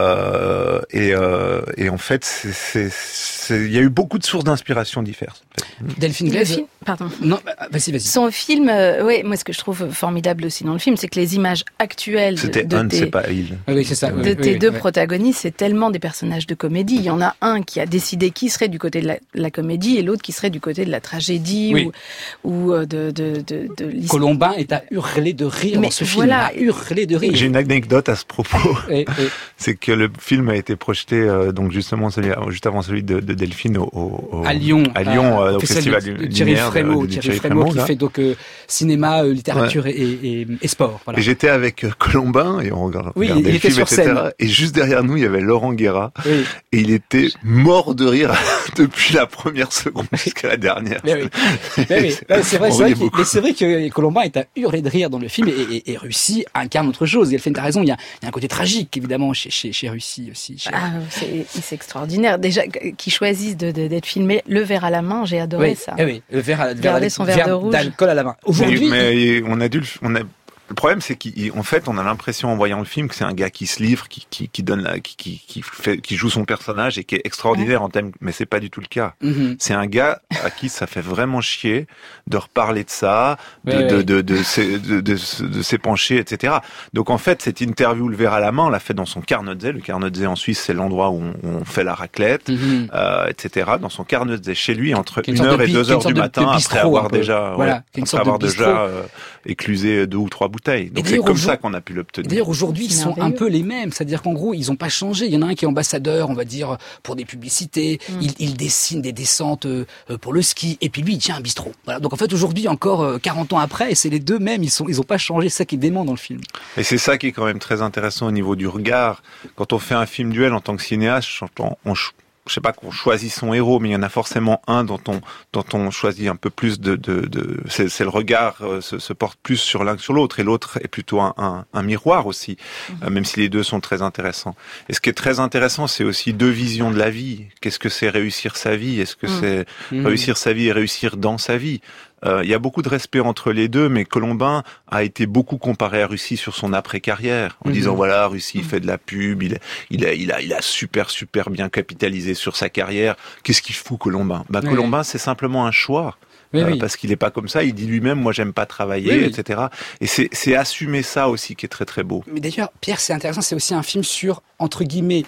euh, et euh, et en fait, c'est c'est c'est il y a eu beaucoup de sources d'inspiration diverses. En fait.
Delphine
Le
Glaise.
film, pardon.
Non, bah, vas-y, vas-y.
Son film, euh, ouais, moi ce que je trouve formidable aussi dans le film, c'est que les images actuelles de,
C'était
de
un,
tes,
c'est pas il.
Ah oui, c'est ça.
de
oui,
tes
oui,
deux
oui.
protagonistes, c'est tellement des personnages de comédie. Il y en a un qui a décidé qui serait du côté de la, la comédie et l'autre qui serait du côté de la tragédie
Oui.
ou, ou euh, de, de, de, de l'histoire.
Colombin est à hurler de rire
Mais
dans ce
voilà.
film. À hurler de rire.
J'ai une anecdote à ce propos.
Et- et-
C'est que le film a été projeté euh, donc justement celui, juste avant celui de, de Delphine au, au,
à Lyon,
à Lyon
euh,
euh, au
festival
festival
de, de
du
Thierry
Lumière,
Frémaux,
de- de
Thierry
Thierry
Frémaux
Frémaux,
qui
là.
fait donc euh, cinéma, euh, littérature et, et, et sport. Voilà.
Et j'étais avec euh, Colombin et on regardait
Oui,
regardait
il
le
était
film,
sur
et cetera.
scène.
Et juste derrière nous, il y avait Laurent Guérat
Oui.
et il était mort de rire depuis la première seconde jusqu'à la dernière.
Mais oui, mais oui. Ouais, c'est vrai,
On
c'est vrai,
riait
qu'il-
beaucoup.
mais c'est vrai que Colombin est à hurler de rire dans le film et, et, et Russie incarne autre chose. Et Delphine, t'as raison, il y, a, il y a un côté tragique évidemment chez, chez, chez Russie aussi. Chez...
Ah, c'est, c'est extraordinaire. Déjà, qu'ils choisissent de, de, d'être filmés le verre à la main, j'ai adoré
Oui,
ça.
eh oui, le verre, à, le
Garder
verre,
son verre de rouge.
d'alcool à la main. Aujourd'hui,
mais, mais on a dû, le- on a. Le problème, c'est qu'en fait, on a l'impression en voyant le film que c'est un gars qui se livre, qui, qui, qui donne, la, qui, qui, qui fait, qui joue son personnage et qui est extraordinaire en thème, mais c'est pas du tout le cas.
Mhm.
C'est un gars à qui ça fait vraiment chier de reparler de ça, de,
Ouais,
de,
ouais.
de, de, s'é- de, de, de, de s'épancher, et cetera. Donc en fait, cette interview le verre à la main, on l'a fait dans son Carnotze. Le Carnotze en Suisse, c'est l'endroit où on, où on fait la raclette,
Mhm.
euh, et cetera. Dans son Carnotze chez lui, entre
Qui est une
une
sorte
heure
de
et
bi-
deux
qui est une
heures
sorte
du
de- de
matin,
bistrot,
après
un
avoir
peu.
déjà,
Voilà,
ouais,
qui est une
après
sorte de
avoir
bistrot.
déjà euh, éclusé deux ou trois bouteilles. Donc c'est
d'ailleurs,
comme
aujourd-
ça qu'on a pu
Et
l'obtenir.
d'ailleurs, aujourd'hui, ils
C'est
sont un
merveilleux.
peu les mêmes. C'est-à-dire qu'en gros, ils n'ont pas changé. Il y en a un qui est ambassadeur, on va dire, pour des publicités.
Mm.
Il, il dessine des descentes euh, pour le ski. Et puis lui, il tient un bistrot. Voilà. Donc en fait, aujourd'hui, encore euh, quarante ans après, et c'est les deux mêmes. Ils sont, ils ont pas changé. C'est ça qui est dément dans le film.
Et c'est ça qui est quand même très intéressant au niveau du regard. Quand on fait un film duel en tant que cinéaste, on, on, je sais pas qu'on choisit son héros, mais il y en a forcément un dont on, dont on choisit un peu plus de, de, de c'est, c'est le regard euh, se, se porte plus sur l'un que sur l'autre, et l'autre est plutôt un, un, un miroir aussi, euh, même si les deux sont très intéressants. Et ce qui est très intéressant, c'est aussi deux visions de la vie. Qu'est-ce que c'est réussir sa vie? Est-ce que
Mmh.
c'est
Mmh.
réussir sa vie et réussir dans sa vie? Euh, il y a beaucoup de respect entre les deux, mais Colombin a été beaucoup comparé à Russie sur son après-carrière, en
Mhm.
disant voilà, Russie fait de la pub, il a, il a, il a, il a super, super bien capitalisé sur sa carrière. Qu'est-ce qu'il fout, Colombin? Bah,
Oui.
Colombin, c'est simplement un choix.
Oui,
Euh,
oui.
Parce qu'il est pas comme ça, il dit lui-même, moi j'aime pas travailler,
Oui, oui.
et cetera. Et c'est, c'est assumer ça aussi qui est très très beau.
Mais d'ailleurs, Pierre, c'est intéressant. C'est aussi un film sur, entre guillemets,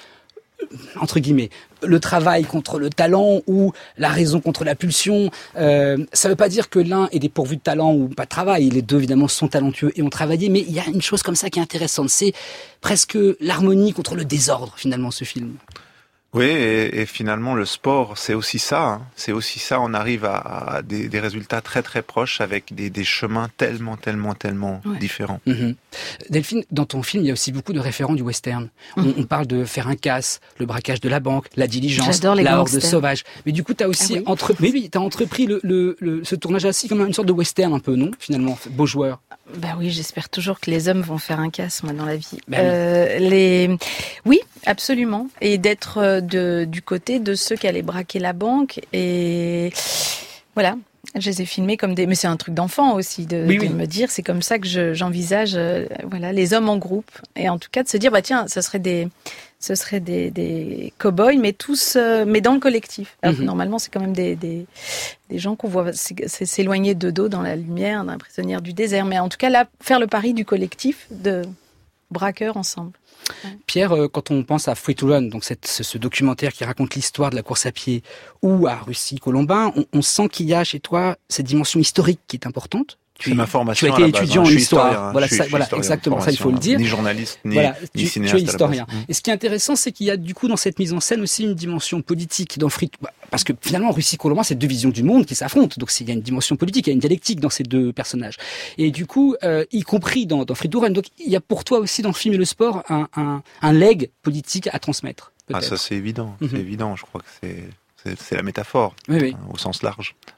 entre guillemets, le travail contre le talent ou la raison contre la pulsion. Euh, ça ne veut pas dire que l'un est dépourvu de talent ou pas de travail. Les deux, évidemment, sont talentueux et ont travaillé. Mais il y a une chose comme ça qui est intéressante. C'est presque l'harmonie contre le désordre, finalement, ce film.
Oui, et, et finalement, le sport, c'est aussi ça. Hein. C'est aussi ça. On arrive à, à des, des résultats très très proches avec des, des chemins tellement, tellement, tellement
Ouais.
différents.
Mhm. Delphine, dans ton film, il y a aussi beaucoup de référents du western. On, on parle de faire un casse, le braquage de la banque, la diligence,
J'adore les
la horde
gangsters.
sauvage. Mais du coup, tu as aussi
Ah oui.
entre... mais oui, t'as entrepris le, le, le, ce tournage aussi comme une sorte de western un peu, non? Finalement, beau joueur.
Bah oui, j'espère toujours que les hommes vont faire un casse, moi, dans la vie.
Bah oui.
Euh, les... Oui, absolument. Et d'être euh, de, du côté de ceux qui allaient braquer la banque. Et voilà, je les ai filmés comme des... Mais c'est un truc d'enfant aussi, de,
Oui,
de
oui.
me dire, c'est comme ça que je, j'envisage euh, voilà, les hommes en groupe. Et en tout cas, de se dire, bah tiens, ce serait des... Ce seraient des, des cow-boys, mais tous, euh, mais dans le collectif. Alors que
Mhm.
normalement, c'est quand même des, des, des gens qu'on voit c'est- c'est s'éloigner de dos dans la lumière, d'un prisonnier du désert. Mais en tout cas, là, faire le pari du collectif de braqueurs ensemble.
Pierre, euh, quand on pense à Free to Run, donc cette, ce, ce documentaire qui raconte l'histoire de la course à pied, ou à Russie Colombin, on, on sent qu'il y a chez toi cette dimension historique qui est importante. Tu,
C'est ma formation
tu as
à
été
la base,
étudiant
hein.
en
Je suis
histoire.
historien, hein.
Voilà,
Je suis-
ça,
je suis
voilà
historien de
exactement, ça il faut le
formation,
dire.
Ni journaliste, ni,
Voilà,
ni
tu,
cinéaste.
tu es
à la
historien.
base.
Et ce qui est intéressant, c'est qu'il y a du coup dans cette mise en scène aussi une dimension politique dans Free. Bah, parce que finalement, Russie Colombin, c'est deux visions du monde qui s'affrontent. Donc il y a une dimension politique, il y a une dialectique dans ces deux personnages. Et du coup, euh, y compris dans, dans Free to Run. Donc il y a pour toi aussi dans le film et le sport un, un, un leg politique à transmettre.
Ah,
peut-être.
ça c'est évident,
Mhm.
c'est évident. Je crois que c'est c'est, c'est la métaphore
Oui, oui.
hein, au sens large.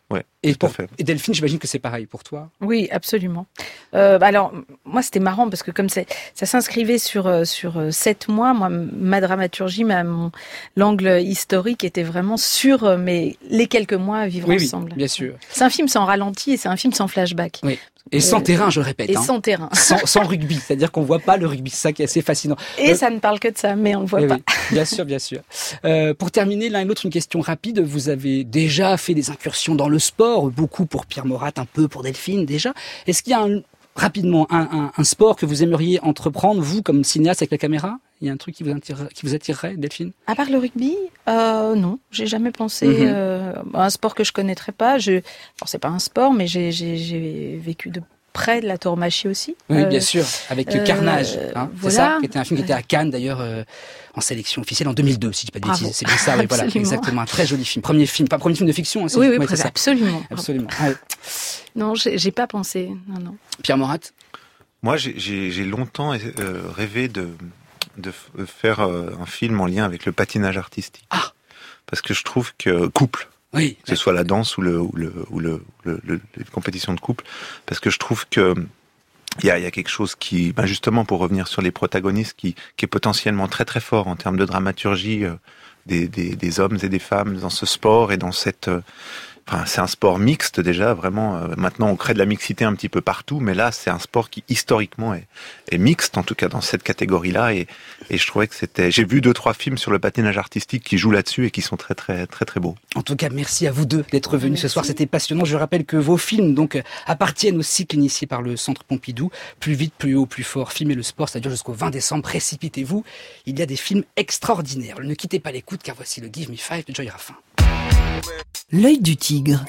Ouais,
et,
tout à
pour,
fait.
et Delphine, j'imagine que c'est pareil pour toi.
Oui, absolument. Euh, alors, moi, c'était marrant parce que comme c'est, ça s'inscrivait sur sur sept mois, moi, ma dramaturgie, ma, mon, l'angle historique était vraiment sur mais les quelques mois à vivre
oui,
ensemble.
Oui, bien sûr.
C'est un film sans ralenti et c'est un film sans flashback.
Oui. Et sans euh, terrain, je répète.
Et
hein.
sans terrain.
Sans, sans rugby, c'est-à-dire qu'on voit pas le rugby, c'est ça qui est assez fascinant.
Et
euh,
ça ne parle que de ça, mais on le voit
oui,
pas.
Oui, bien sûr, bien sûr. Euh, pour terminer, l'un et l'autre, une question rapide. Vous avez déjà fait des incursions dans le sport, beaucoup pour Pierre Morat, un peu pour Delphine déjà. Est-ce qu'il y a un, rapidement un, un, un sport que vous aimeriez entreprendre, vous, comme cinéaste avec la caméra ? Il y a un truc qui vous attirerait, qui vous attirerait, Delphine ?
À part le rugby, euh, non, j'ai jamais pensé mm-hmm. euh, à un sport que je connaîtrais pas. Je, alors c'est pas un sport, mais j'ai, j'ai, j'ai vécu de près de la tauromachie aussi.
Oui,
euh,
bien sûr, avec euh, Carnage, hein,
voilà.
C'est ça, qui était un film qui était à Cannes d'ailleurs euh, en sélection officielle en deux mille deux, si je dis pas de
Bravo.
bêtises. C'est bien ça, oui, voilà, exactement, un très joli film, premier film, pas premier film de fiction. Hein,
oui, oui,
ouais,
c'est ça. absolument,
absolument. Ouais.
Non, j'ai, j'ai pas pensé, non, non.
Pierre Morat.
Moi, j'ai, j'ai, j'ai longtemps euh, rêvé de de f- faire euh, un film en lien avec le patinage artistique.
Ah.
Parce que je trouve que couple.
Oui.
Que ce soit la danse ou le ou le ou le, le, le les compétitions de couple, parce que je trouve que il y a il y a quelque chose qui, ben justement pour revenir sur les protagonistes, qui qui est potentiellement très très fort en termes de dramaturgie euh, des des des hommes et des femmes dans ce sport et dans cette euh, Enfin, c'est un sport mixte déjà, vraiment. Euh, maintenant, on crée de la mixité un petit peu partout, mais là, c'est un sport qui historiquement est, est mixte, en tout cas dans cette catégorie-là. Et, et je trouvais que c'était. J'ai vu deux, trois films sur le patinage artistique qui jouent là-dessus et qui sont très, très, très, très beaux.
En tout cas, merci à vous deux d'être venus merci. ce soir. C'était passionnant. Je rappelle que vos films donc appartiennent au cycle initié par le Centre Pompidou. Plus vite, plus haut, plus fort. Filmer le sport, ça dure jusqu'au vingt décembre. Précipitez-vous. Il y a des films extraordinaires. Ne quittez pas l'écoute, car voici le Give Me Five de Joy Raffin.
L'œil du tigre.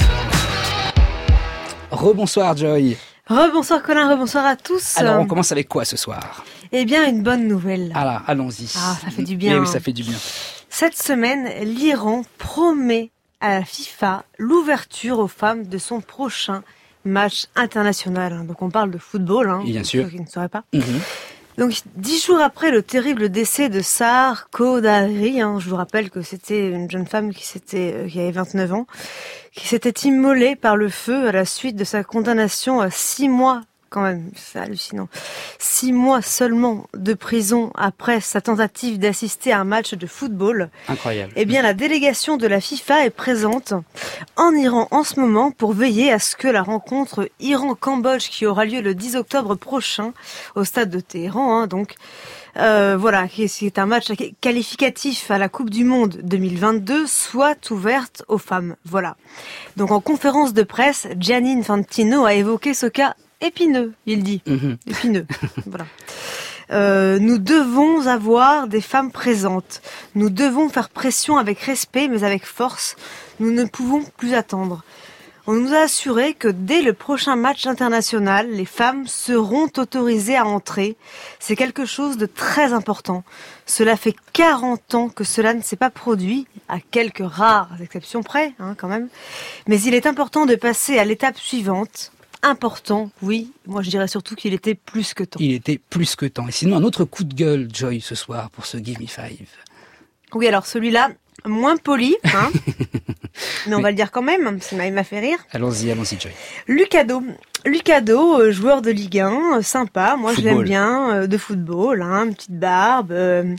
Rebonsoir Joy.
Rebonsoir Colin, rebonsoir à tous.
Alors on commence avec quoi ce soir ?
Eh bien une bonne nouvelle.
Ah là, allons-y.
Ah, ça fait du bien.
Eh oui, ça fait du bien.
Cette semaine, l'Iran promet à la FIFA l'ouverture aux femmes de son prochain match international. Donc on parle de football, hein,
bien sûr.
Ceux qui ne sauraient pas.
Mm-hmm.
Donc, dix jours après le terrible décès de Sahar Kodari, hein, je vous rappelle que c'était une jeune femme qui, s'était, euh, qui avait vingt-neuf ans, qui s'était immolée par le feu à la suite de sa condamnation à six mois, quand même, c'est hallucinant, six mois seulement de prison après sa tentative d'assister à un match de football.
Incroyable.
Eh bien, la délégation de la FIFA est présente en Iran en ce moment pour veiller à ce que la rencontre Iran-Cambodge, qui aura lieu le dix octobre prochain au stade de Téhéran, hein, donc, euh, voilà, qui est un match qualificatif à la Coupe du Monde deux mille vingt-deux, soit ouverte aux femmes. Voilà. Donc, en conférence de presse, Gianni Infantino a évoqué ce cas épineux, il dit. Mmh. Épineux. Voilà. Euh, nous devons avoir des femmes présentes. Nous devons faire pression avec respect, mais avec force. Nous ne pouvons plus attendre. On nous a assuré que dès le prochain match international, les femmes seront autorisées à entrer. C'est quelque chose de très important. Cela fait quarante ans que cela ne s'est pas produit, à quelques rares exceptions près, hein, quand même. Mais il est important de passer à l'étape suivante. Important, oui. Moi, je dirais surtout qu'il était plus que temps.
Il était plus que temps. Et sinon, un autre coup de gueule, Joy, ce soir, pour ce Give Me Five.
Oui, alors celui-là, moins poli, hein. Mais on oui. va le dire quand même, ça m'a fait rire.
Allons-y, allons-y, Joy.
Lucado. Lucado, joueur de Ligue un, sympa. Moi, football. Je l'aime bien, de football, hein, petite barbe.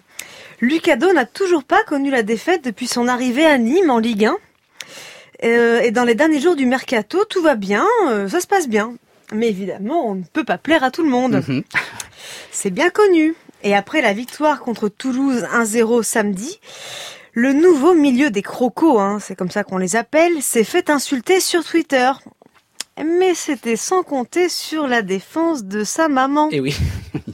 Lucado n'a toujours pas connu la défaite depuis son arrivée à Nîmes en Ligue un. Euh, et dans les derniers jours du mercato, tout va bien, euh, ça se passe bien. Mais évidemment, on ne peut pas plaire à tout le monde. Mm-hmm. C'est bien connu. Et après la victoire contre Toulouse un zéro samedi, le nouveau milieu des crocos, hein, c'est comme ça qu'on les appelle, s'est fait insulter sur Twitter. Mais c'était sans compter sur la défense de sa maman.
Eh oui.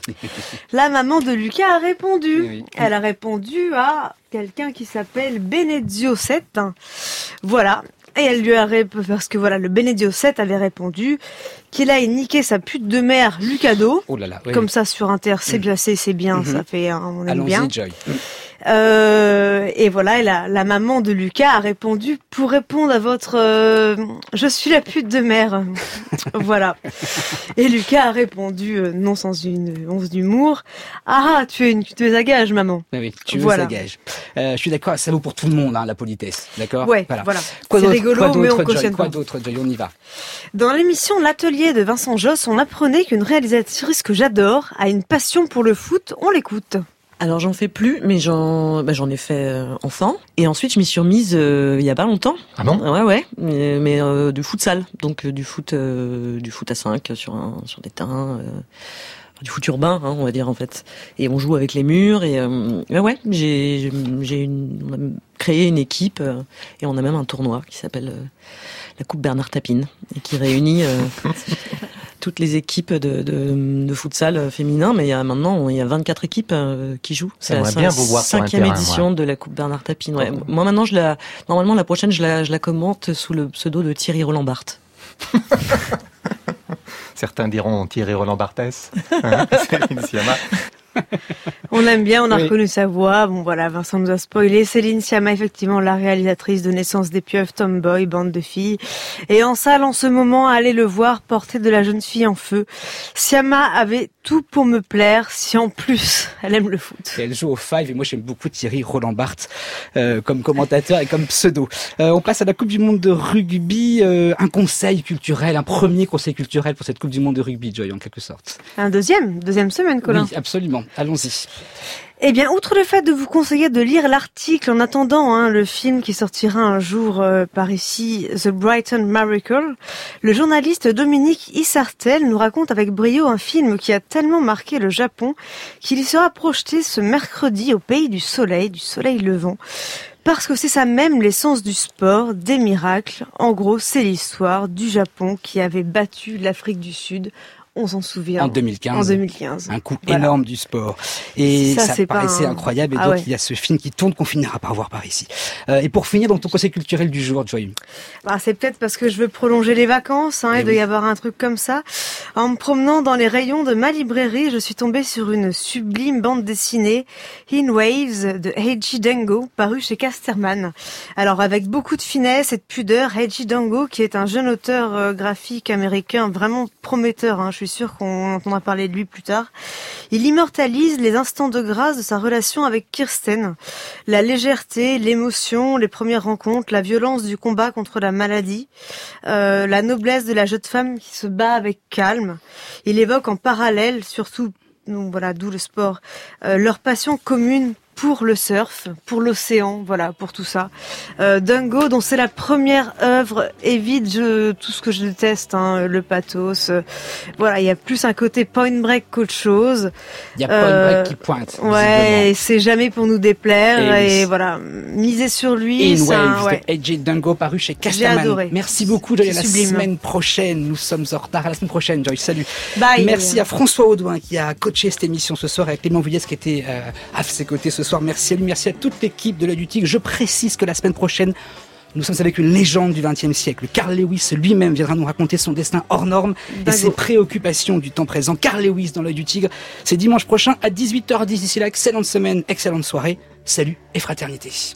La maman de Lucas a répondu.
Eh oui.
Elle a répondu à quelqu'un qui s'appelle Benezio sept. Voilà. Et elle lui a répondu, parce que voilà, le Benezio sept avait répondu qu'il a niqué sa pute de mère, Lucado.
Oh là là, oui.
Comme ça sur Inter, c'est bien, c'est, c'est bien,
mm-hmm.
ça fait, on aime
Allons-y,
bien.
Joy.
Euh, et voilà, et la, la maman de Lucas a répondu pour répondre à votre euh, je suis la pute de mère. Voilà. Et Lucas a répondu euh, non sans une once d'humour. Ah, tu es une tueuse à gages, maman.
Oui, oui, tueuse
voilà.
à gages. Euh, je suis d'accord, ça vaut pour tout le monde, hein, la politesse. D'accord.
Ouais, voilà. voilà.
Quoi
c'est rigolo,
quoi
mais on
Joy,
cautionne
Quoi
pas.
d'autre, Joy, on y va.
Dans l'émission L'Atelier de Vincent Josse, on apprenait qu'une réalisatrice que j'adore a une passion pour le foot. On l'écoute.
Alors j'en fais plus, mais j'en bah, j'en ai fait euh, enfant. Et ensuite je m'y suis remise euh, il y a pas longtemps.
Ah bon ?
Ouais ouais, mais, mais euh, du futsal, donc euh, du foot euh, du foot à cinq sur un sur des terrains, euh, du foot urbain, hein, on va dire en fait. Et on joue avec les murs et euh, ouais, ouais j'ai j'ai une, on a créé une équipe euh, et on a même un tournoi qui s'appelle euh, la Coupe Bernard Tapie et qui réunit euh, toutes les équipes de, de, de futsal féminin, mais il y a maintenant il y a vingt-quatre équipes euh, qui jouent. C'est la
bien vous voir sur un
cinquième
terrain,
édition
moi.
de la Coupe Bernard Tapie. Ouais. Oh. Moi maintenant je la normalement la prochaine je la je la commente sous le pseudo de Thierry Roland Barthes.
Certains diront Thierry Roland Barthès. Hein, Céline Sciamma.
On l'aime bien, on a
oui.
reconnu sa voix. Bon voilà, Vincent nous a spoilé. Céline Sciamma, effectivement, la réalisatrice de Naissance des pieuvres, Tomboy, bande de filles. Et en salle, en ce moment, allez le voir, portée de la jeune fille en feu. Sciamma avait tout pour me plaire, si en plus, elle aime le foot.
Et elle joue au Five, et moi j'aime beaucoup Thierry Roland Barthes euh, comme commentateur et comme pseudo. Euh, on passe à la Coupe du Monde de rugby. Euh, un conseil culturel, un premier conseil culturel pour cette Coupe du Monde de rugby, Joy, en quelque sorte.
Un deuxième, deuxième semaine, Colin.
Oui, absolument. Allons-y.
Eh bien, outre le fait de vous conseiller de lire l'article en attendant hein, le film qui sortira un jour euh, par ici, The Brighton Miracle, le journaliste Dominique Issartel nous raconte avec brio un film qui a tellement marqué le Japon qu'il y sera projeté ce mercredi au pays du soleil, du soleil levant. Parce que c'est ça même l'essence du sport, des miracles. En gros, c'est l'histoire du Japon qui avait battu l'Afrique du Sud. On s'en souvient.
En deux mille quinze.
En deux mille quinze.
Un coup
voilà.
énorme du sport. Et ça, ça paraissait
un...
incroyable. Et
ah
donc,
ouais.
il y a ce film qui tourne qu'on finira par voir par ici. Euh, et pour finir, donc, ton conseil culturel du jour, Joy.
Bah, c'est peut-être parce que je veux prolonger les vacances, hein, il doit oui. y avoir un truc comme ça. En me promenant dans les rayons de ma librairie, je suis tombée sur une sublime bande dessinée, In Waves, de Heiji Dango, parue chez Casterman. Alors, avec beaucoup de finesse et de pudeur, Heiji Dango, qui est un jeune auteur euh, graphique américain vraiment prometteur, hein, je suis sûre qu'on entendra parler de lui plus tard. Il immortalise les instants de grâce de sa relation avec Kirsten. La légèreté, l'émotion, les premières rencontres, la violence du combat contre la maladie, euh, la noblesse de la jeune femme qui se bat avec calme. Il évoque en parallèle, surtout, donc voilà, d'où le sport, euh, leur passion commune pour le surf, pour l'océan, voilà, pour tout ça. Euh, Dango, dont c'est la première œuvre, évite je, tout ce que je déteste, hein, le pathos. Euh, voilà, il y a plus un côté point break qu'autre chose.
Il y a point euh, break qui pointe.
Ouais, c'est jamais pour nous déplaire. Et, et
oui.
voilà, miser sur lui.
In
ça,
Waves
ouais.
de Heiji Dango, paru chez Casterman.
J'ai adoré.
Merci beaucoup, Joy. À la
sublime.
semaine prochaine. Nous sommes en retard. À la semaine prochaine, Joy. Salut.
Bye.
Merci à François Audouin qui a coaché cette émission ce soir, avec Clément Vuillès qui était euh, à ses côtés ce soir. Merci à lui, merci à toute l'équipe de l'Œil du Tigre. Je précise que la semaine prochaine, nous sommes avec une légende du vingtième siècle. Carl Lewis lui-même viendra nous raconter son destin hors norme et ses préoccupations du temps présent. Carl Lewis dans l'Œil du Tigre, c'est dimanche prochain à dix-huit heures dix. D'ici là, excellente semaine, excellente soirée. Salut et fraternité.